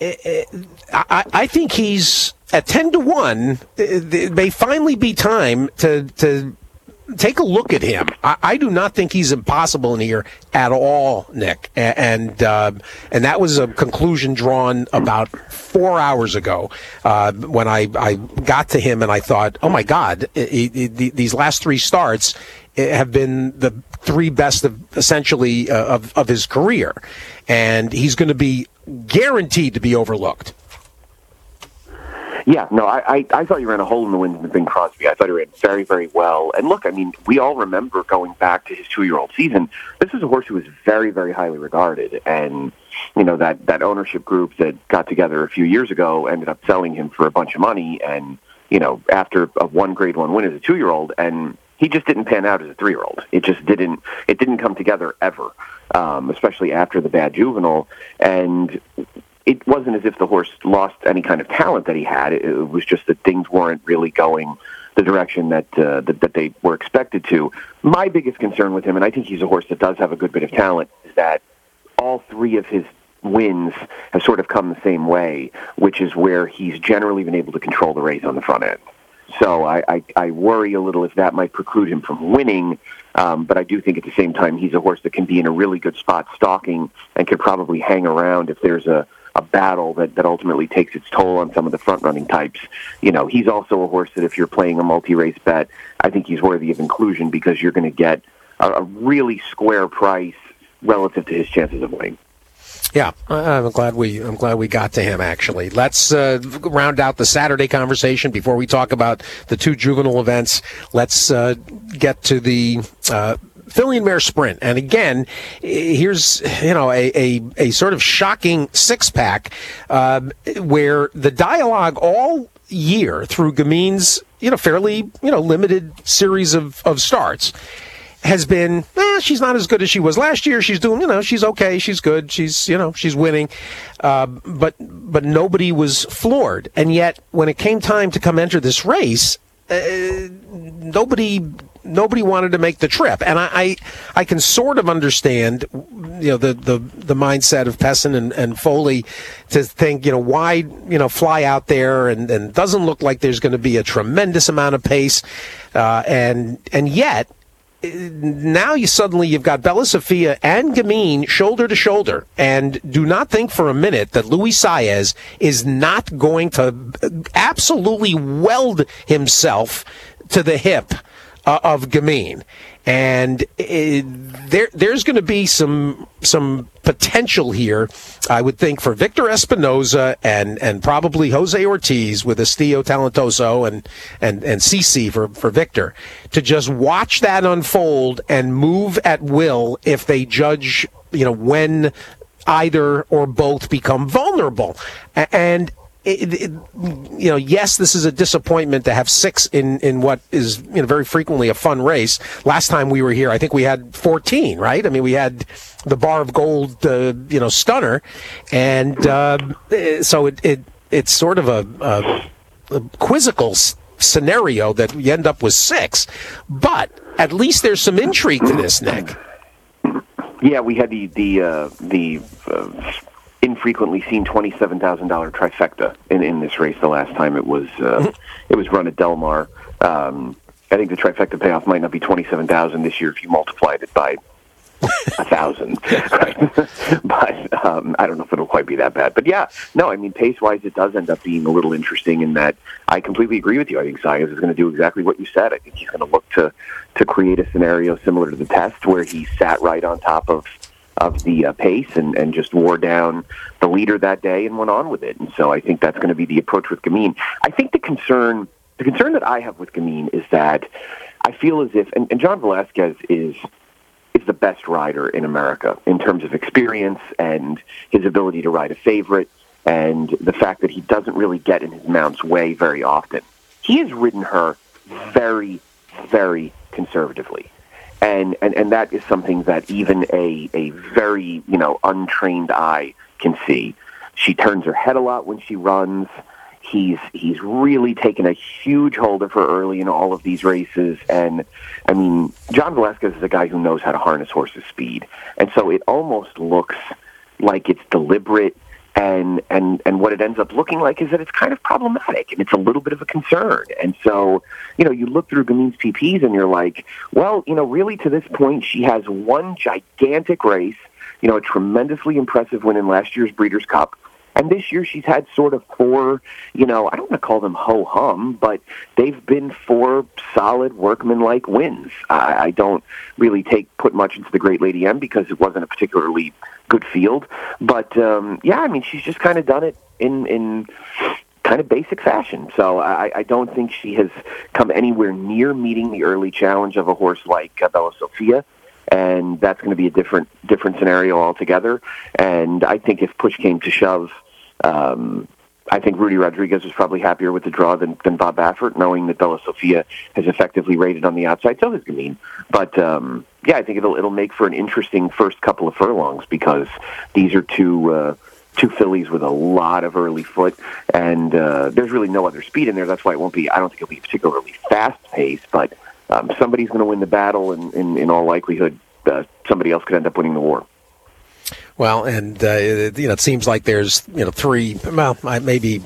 I think he's at 10-1. It may finally be time to take a look at him. I do not think he's impossible in here at all, Nick. And that was a conclusion drawn about 4 hours ago when I got to him and I thought, oh my God, these last 3 starts have been the 3 best of essentially of his career, and he's going to be guaranteed to be overlooked. Yeah, no, I thought you ran a hole in the wind in Bing Crosby. I thought he ran very, very well. And look, we all remember going back to his 2-year-old season. This was a horse who was very, very highly regarded. And, that ownership group that got together a few years ago ended up selling him for a bunch of money. And, after a 1 Grade 1 win as a 2-year-old, and he just didn't pan out as a 3-year-old. It didn't come together ever, especially after the bad juvenile. And it wasn't as if the horse lost any kind of talent that he had. It was just that things weren't really going the direction that they were expected to. My biggest concern with him, and I think he's a horse that does have a good bit of talent, is that all 3 of his wins have sort of come the same way, which is where he's generally been able to control the race on the front end. So I worry a little if that might preclude him from winning, but I do think at the same time he's a horse that can be in a really good spot stalking and could probably hang around if there's a battle that ultimately takes its toll on some of the front-running types. He's also a horse that if you're playing a multi-race bet, I think he's worthy of inclusion because you're going to get a really square price relative to his chances of winning. Yeah, I'm glad we got to him, actually. Let's round out the Saturday conversation before we talk about the 2 juvenile events. Let's get to the filly and mare sprint. And again, here's, a sort of shocking six-pack where the dialogue all year through Gameen's, fairly, limited series of starts has been, she's not as good as she was last year. She's doing, she's okay. She's good. She's, she's winning. But nobody was floored. And yet when it came time to come enter this race, nobody wanted to make the trip. And I can sort of understand, the mindset of Pessin and Foley to think, why, fly out there and doesn't look like there's going to be a tremendous amount of pace. And yet, now you've got Bella Sophia and Gameen shoulder to shoulder, and do not think for a minute that Luis Saez is not going to absolutely weld himself to the hip of Gameen. And there's going to be some potential here, I would think, for Victor Espinoza and probably Jose Ortiz with Estillo Talentoso and CC for Victor to just watch that unfold and move at will if they judge, when either or both become vulnerable. And yes, this is a disappointment to have six in what is very frequently a fun race. Last time we were here, I think we had 14, right? I mean, we had the Bar of Gold, stunner, and so it's sort of a quizzical scenario that you end up with six. But at least there's some intrigue to this, Nick. Yeah, we had the infrequently seen $27,000 trifecta in this race. The last time it was run at Del Mar. I think the trifecta payoff might not be $27,000 this year if you multiplied it by 1,000. Right? But I don't know if it'll quite be that bad. But yeah, no, I mean, pace-wise, it does end up being a little interesting in that I completely agree with you. I think Saez is going to do exactly what you said. I think he's going to look to create a scenario similar to the test where he sat right on top of the pace and just wore down the leader that day and went on with it. And so I think that's going to be the approach with Gameen. I think the concern that I have with Gameen is that I feel as if, and John Velazquez is the best rider in America in terms of experience and his ability to ride a favorite and the fact that he doesn't really get in his mount's way very often. He has ridden her very, very conservatively. And that is something that even a very, untrained eye can see. She turns her head a lot when she runs. He's really taken a huge hold of her early in all of these races. And, I mean, John Velazquez is a guy who knows how to harness horses' speed. And so it almost looks like it's deliberate. And what it ends up looking like is that it's kind of problematic, and it's a little bit of a concern. And so, you look through Gameen's PPs, and you're like, well, really to this point, she has one gigantic race, a tremendously impressive win in last year's Breeders' Cup. And this year she's had sort of four, I don't want to call them ho-hum, but they've been four solid workmanlike wins. I don't really put much into the Great Lady M because it wasn't a particularly good field. But, she's just kind of done it in kind of basic fashion. So I don't think she has come anywhere near meeting the early challenge of a horse like Bella Sophia. And that's going to be a different scenario altogether. And I think if push came to shove, I think Rudy Rodriguez was probably happier with the draw than Bob Baffert, knowing that Bella Sophia has effectively rated on the outside. So has Gameen. But I think it'll make for an interesting first couple of furlongs because these are two fillies with a lot of early foot, and there's really no other speed in there. That's why it won't be. I don't think it'll be a particularly fast pace, but somebody's going to win the battle, and in all likelihood, somebody else could end up winning the war. Well, and it seems like there's three, well, maybe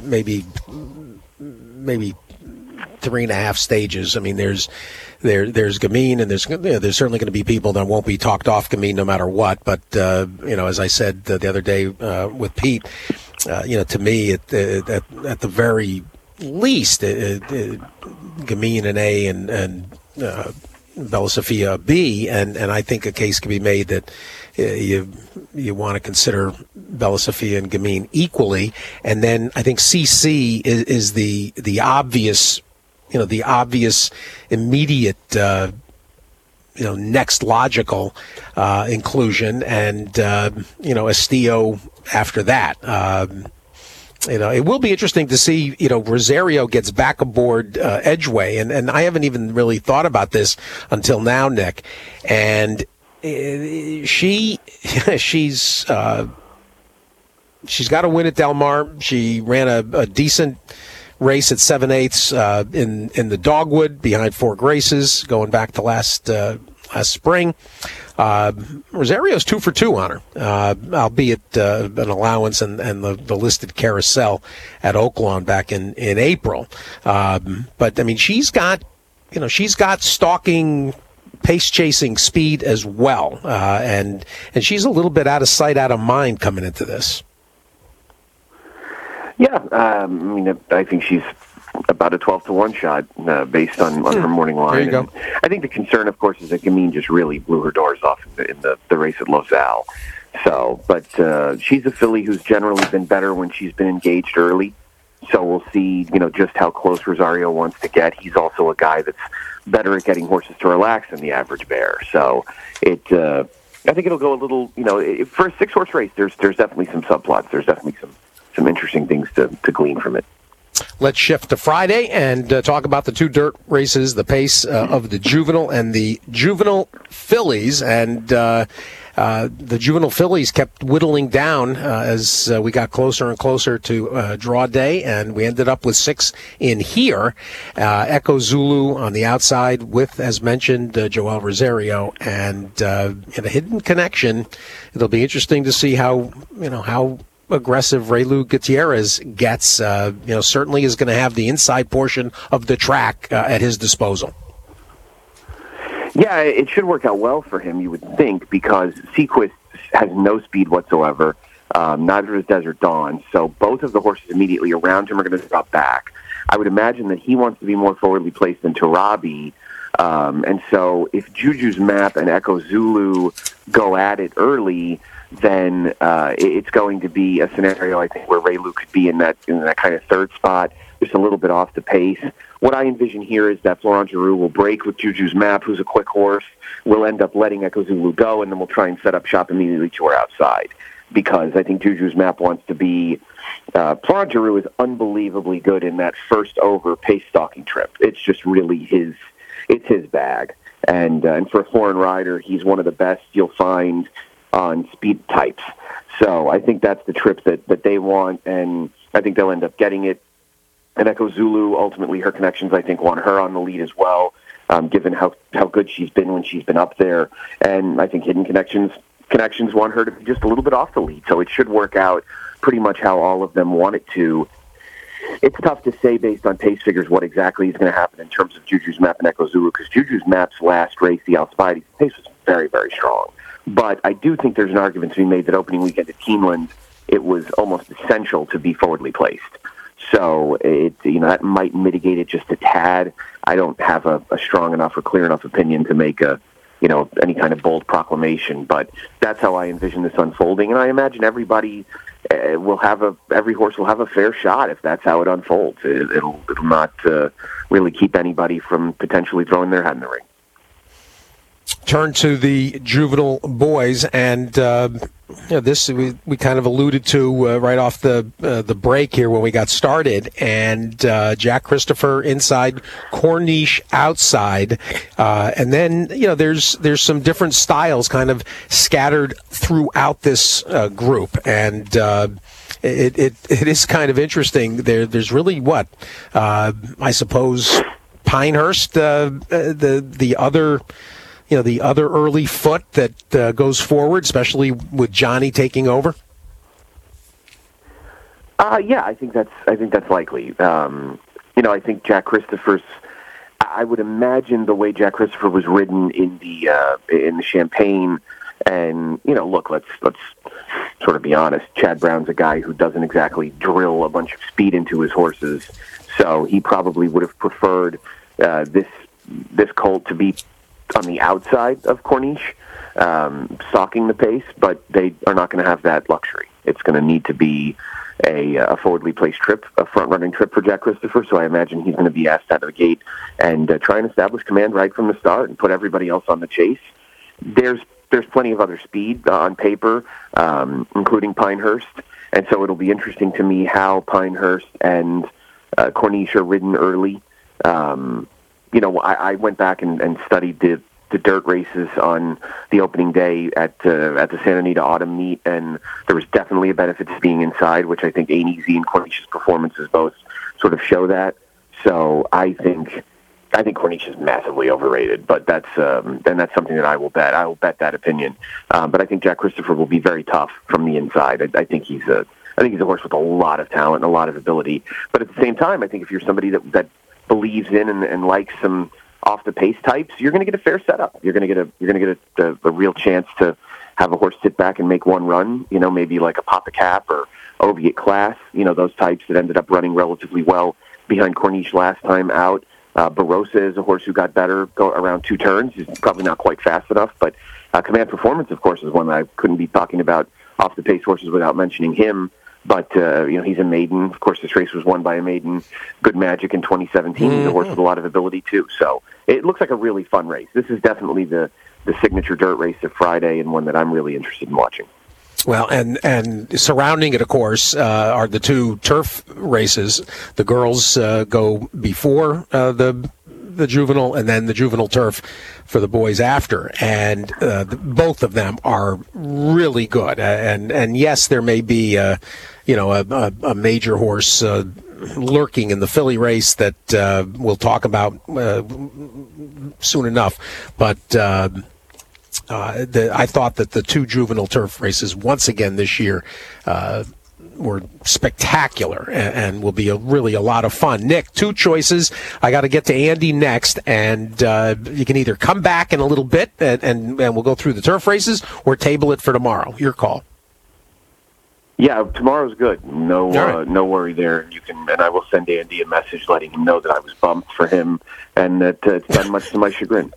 3.5 stages. I mean, there's Gameen, and there's certainly going to be people that won't be talked off Gameen no matter what. But as I said the other day with Pete, to me at the very least, Gameen an A and Bella Sophia a B, and I think a case can be made that you want to consider Bella Sophia and Gameen equally, and then I think CC is the obvious, the obvious immediate next logical inclusion, and Estío after that. It will be interesting to see, Rosario gets back aboard Edgeway, and I haven't even really thought about this until now, Nick. And she's got a win at Del Mar. She ran a decent race at 7/8 in the Dogwood behind Four Graces, going back to last spring. Rosario's 2 for 2 on her, albeit an allowance and the listed carousel at Oaklawn back in April. But I mean, she's got stalking, pace chasing speed as well, and she's a little bit out of sight, out of mind coming into this. Yeah, I think she's about a 12-1 shot based on her morning line. There you go. And I think the concern, of course, is that Gamine just really blew her doors off in the race at Losail. So, but she's a filly who's generally been better when she's been engaged early. So we'll see, just how close Rosario wants to get. He's also a guy that's better at getting horses to relax than the average bear. So I think it'll go a little, for a 6-horse race, there's definitely some subplots. There's definitely some interesting things to glean from it. Let's shift to Friday and talk about the 2 dirt races, the pace of the Juvenile and the Juvenile Fillies. And the Juvenile Fillies kept whittling down as we got closer and closer to draw day, and we ended up with 6 in here. Echo Zulu on the outside with, as mentioned, Joel Rosario, and in a hidden connection. It'll be interesting to see how aggressive Reylu Gutierrez gets. Certainly is going to have the inside portion of the track at his disposal. Yeah, it should work out well for him, you would think, because Sequist has no speed whatsoever. Neither does Desert Dawn. So both of the horses immediately around him are going to drop back. I would imagine that he wants to be more forwardly placed than Tarabi. And so if Juju's Map and Echo Zulu go at it early, then it's going to be a scenario, I think, where Reylu could be in that kind of third spot, just a little bit off the pace. What I envision here is that Florent Geroux will break with Juju's Map, who's a quick horse. We'll end up letting Echo Zulu go, and then we'll try and set up shop immediately to her outside, because I think Juju's Map wants to be... Florent Geroux is unbelievably good in that first over pace stalking trip. It's just really his bag. And for a foreign rider, he's one of the best you'll find on speed types. So I think that's the trip that they want, and I think they'll end up getting it. And Echo Zulu, ultimately her connections, I think, want her on the lead as well, given how good she's been when she's been up there. And I think Hidden Connections want her to be just a little bit off the lead. So it should work out pretty much how all of them want it to. It's tough to say based on pace figures what exactly is going to happen in terms of Juju's Map and Echo Zulu, because Juju's Map's last race, the Alcibiades, pace was very, very strong. But I do think there's an argument to be made that opening weekend at Keeneland, it was almost essential to be forwardly placed. So that might mitigate it just a tad. I don't have a strong enough or clear enough opinion to make any kind of bold proclamation, but that's how I envision this unfolding. And I imagine every horse will have a fair shot if that's how it unfolds. It'll not really keep anybody from potentially throwing their hat in the ring. Turn to the Juvenile boys, and this we kind of alluded to right off the break here when we got started. And Jack Christopher inside, Corniche outside, and then there's some different styles kind of scattered throughout this group, and it is kind of interesting. There's really I suppose Pinehurst, the other. The other early foot that goes forward, especially with Johnny taking over. Yeah, I think that's likely. I think Jack Christopher's. I would imagine the way Jack Christopher was ridden in the Champagne, and look, let's sort of be honest. Chad Brown's a guy who doesn't exactly drill a bunch of speed into his horses, so he probably would have preferred this colt to be on the outside of Corniche, stalking the pace, but they are not going to have that luxury. It's going to need to be a forwardly placed trip, a front-running trip for Jack Christopher, so I imagine he's going to be asked out of the gate and try and establish command right from the start and put everybody else on the chase. There's plenty of other speed on paper, including Pinehurst, and so it'll be interesting to me how Pinehurst and Corniche are ridden early. I went back and studied the dirt races on the opening day at the Santa Anita Autumn Meet, and there was definitely a benefit to being inside, which I think Easy and Corniche's performances both sort of show that. So I think Corniche is massively overrated, but that's something that I will bet. I will bet that opinion. But I think Jack Christopher will be very tough from the inside. I think he's a horse with a lot of talent and a lot of ability. But at the same time, I think if you're somebody that believes in and likes some off the pace types, you're going to get a fair setup. You're going to get a real chance to have a horse sit back and make one run. Maybe like a Papa Cap or Oviatt Class. Those types that ended up running relatively well behind Corniche last time out. Barossa is a horse who got better around 2 turns. He's probably not quite fast enough, but Command Performance, of course, is one that I couldn't be talking about off the pace horses without mentioning him. But, he's a maiden. Of course, this race was won by a maiden. Good Magic in 2017. He's a horse with a lot of ability, too. So it looks like a really fun race. This is definitely the signature dirt race of Friday and one that I'm really interested in watching. Well, and surrounding it, of course, are the 2 turf races. The girls go before the juvenile, and then the juvenile turf for the boys after. And both of them are really good. And yes, there may be a major horse lurking in the filly race that we'll talk about soon enough, but. I thought that the 2 juvenile turf races once again this year were spectacular and will be really a lot of fun. Nick, 2 choices. I got to get to Andy next, and you can either come back in a little bit and we'll go through the turf races, or table it for tomorrow. Your call. Yeah, tomorrow's good. No worry there. And I will send Andy a message letting him know that I was bumped for him, and that it's not much to my chagrin.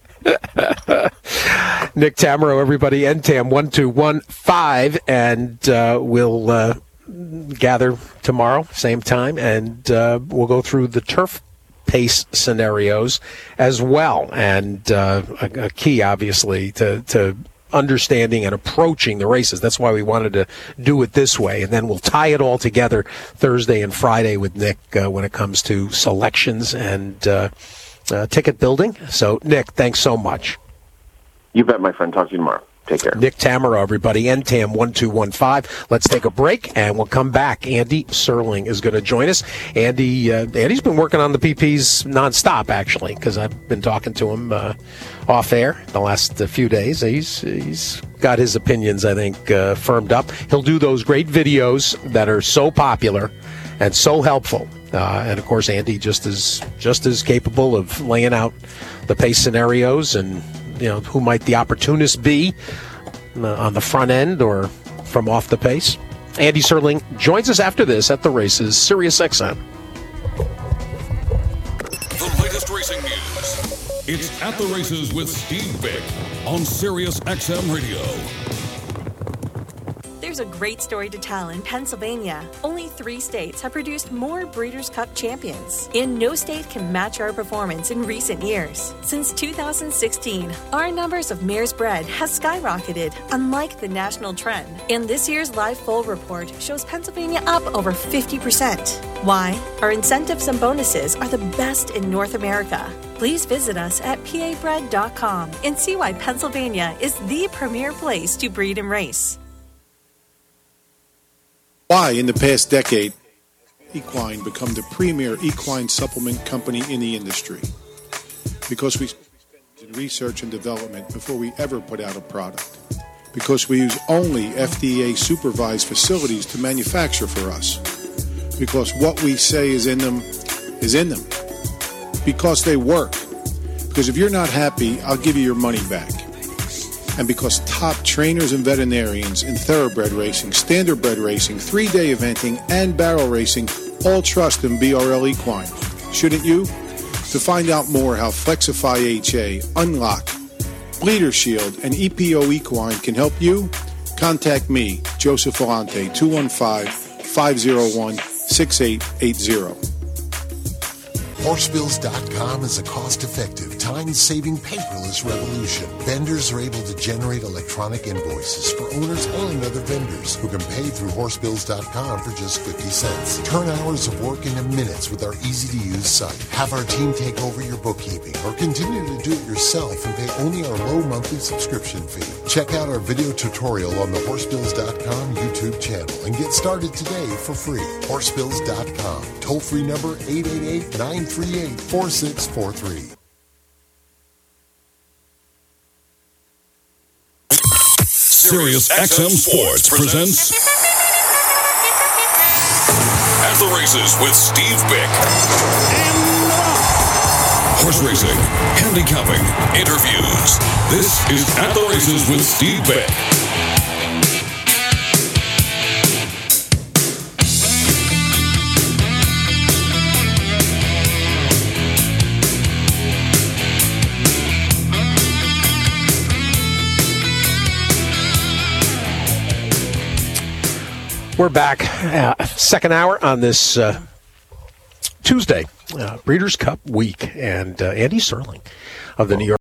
Nick Tammaro, everybody, NTAM 1215, and we'll gather tomorrow, same time, and we'll go through the turf pace scenarios as well. And a key, obviously, to understanding and approaching the races. That's why we wanted to do it this way. And then we'll tie it all together Thursday and Friday with Nick when it comes to selections and ticket building. So, Nick, thanks so much. You bet, my friend. Talk to you tomorrow. Take care. Nick Tammaro, everybody. NTAM 1215. Let's take a break, and we'll come back. Andy Serling is going to join us. Andy's been working on the PPs nonstop, actually, because I've been talking to him off air the last few days. He's got his opinions, I think, firmed up. He'll do those great videos that are so popular and so helpful. And of course, Andy just as capable of laying out the pace scenarios and who might the opportunist be on the front end or from off the pace. Andy Serling joins us after this at the races, Sirius XM. The latest racing news. It's At the Races with Steve Bick on Sirius XM Radio. There's a great story to tell in Pennsylvania. Only 3 states have produced more Breeders' Cup champions, and no state can match our performance in recent years. Since 2016, our numbers of mares bred has skyrocketed, unlike the national trend. And this year's live foal report shows Pennsylvania up over 50%. Why? Our incentives and bonuses are the best in North America. Please visit us at pabred.com and see why Pennsylvania is the premier place to breed and race. Why, in the past decade, Equine become the premier equine supplement company in the industry? Because we spend in research and development before we ever put out a product. Because we use only FDA-supervised facilities to manufacture for us. Because what we say is in them is in them. Because they work. Because if you're not happy, I'll give you your money back. And because top trainers and veterinarians in thoroughbred racing, standardbred racing, 3-day eventing, and barrel racing all trust in BRL Equine. Shouldn't you? To find out more how Flexify HA, Unlock, Bleeder Shield, and EPO Equine can help you, contact me, Joseph Volante, 888-501-6880. Horsebills.com is a cost-effective, time-saving, paperless revolution. Vendors are able to generate electronic invoices for owners and other vendors who can pay through Horsebills.com for just 50 cents. Turn hours of work into minutes with our easy-to-use site. Have our team take over your bookkeeping or continue to do it yourself and pay only our low monthly subscription fee. Check out our video tutorial on the Horsebills.com YouTube channel and get started today for free. Horsebills.com. Toll-free number 888-938-4643. Sirius XM Sports presents At the Races with Steve Bick. Horse racing, handicapping, interviews. This is At the Races with Steve Bick. We're back, second hour on this Tuesday, Breeders' Cup week, and Andy Serling of the New York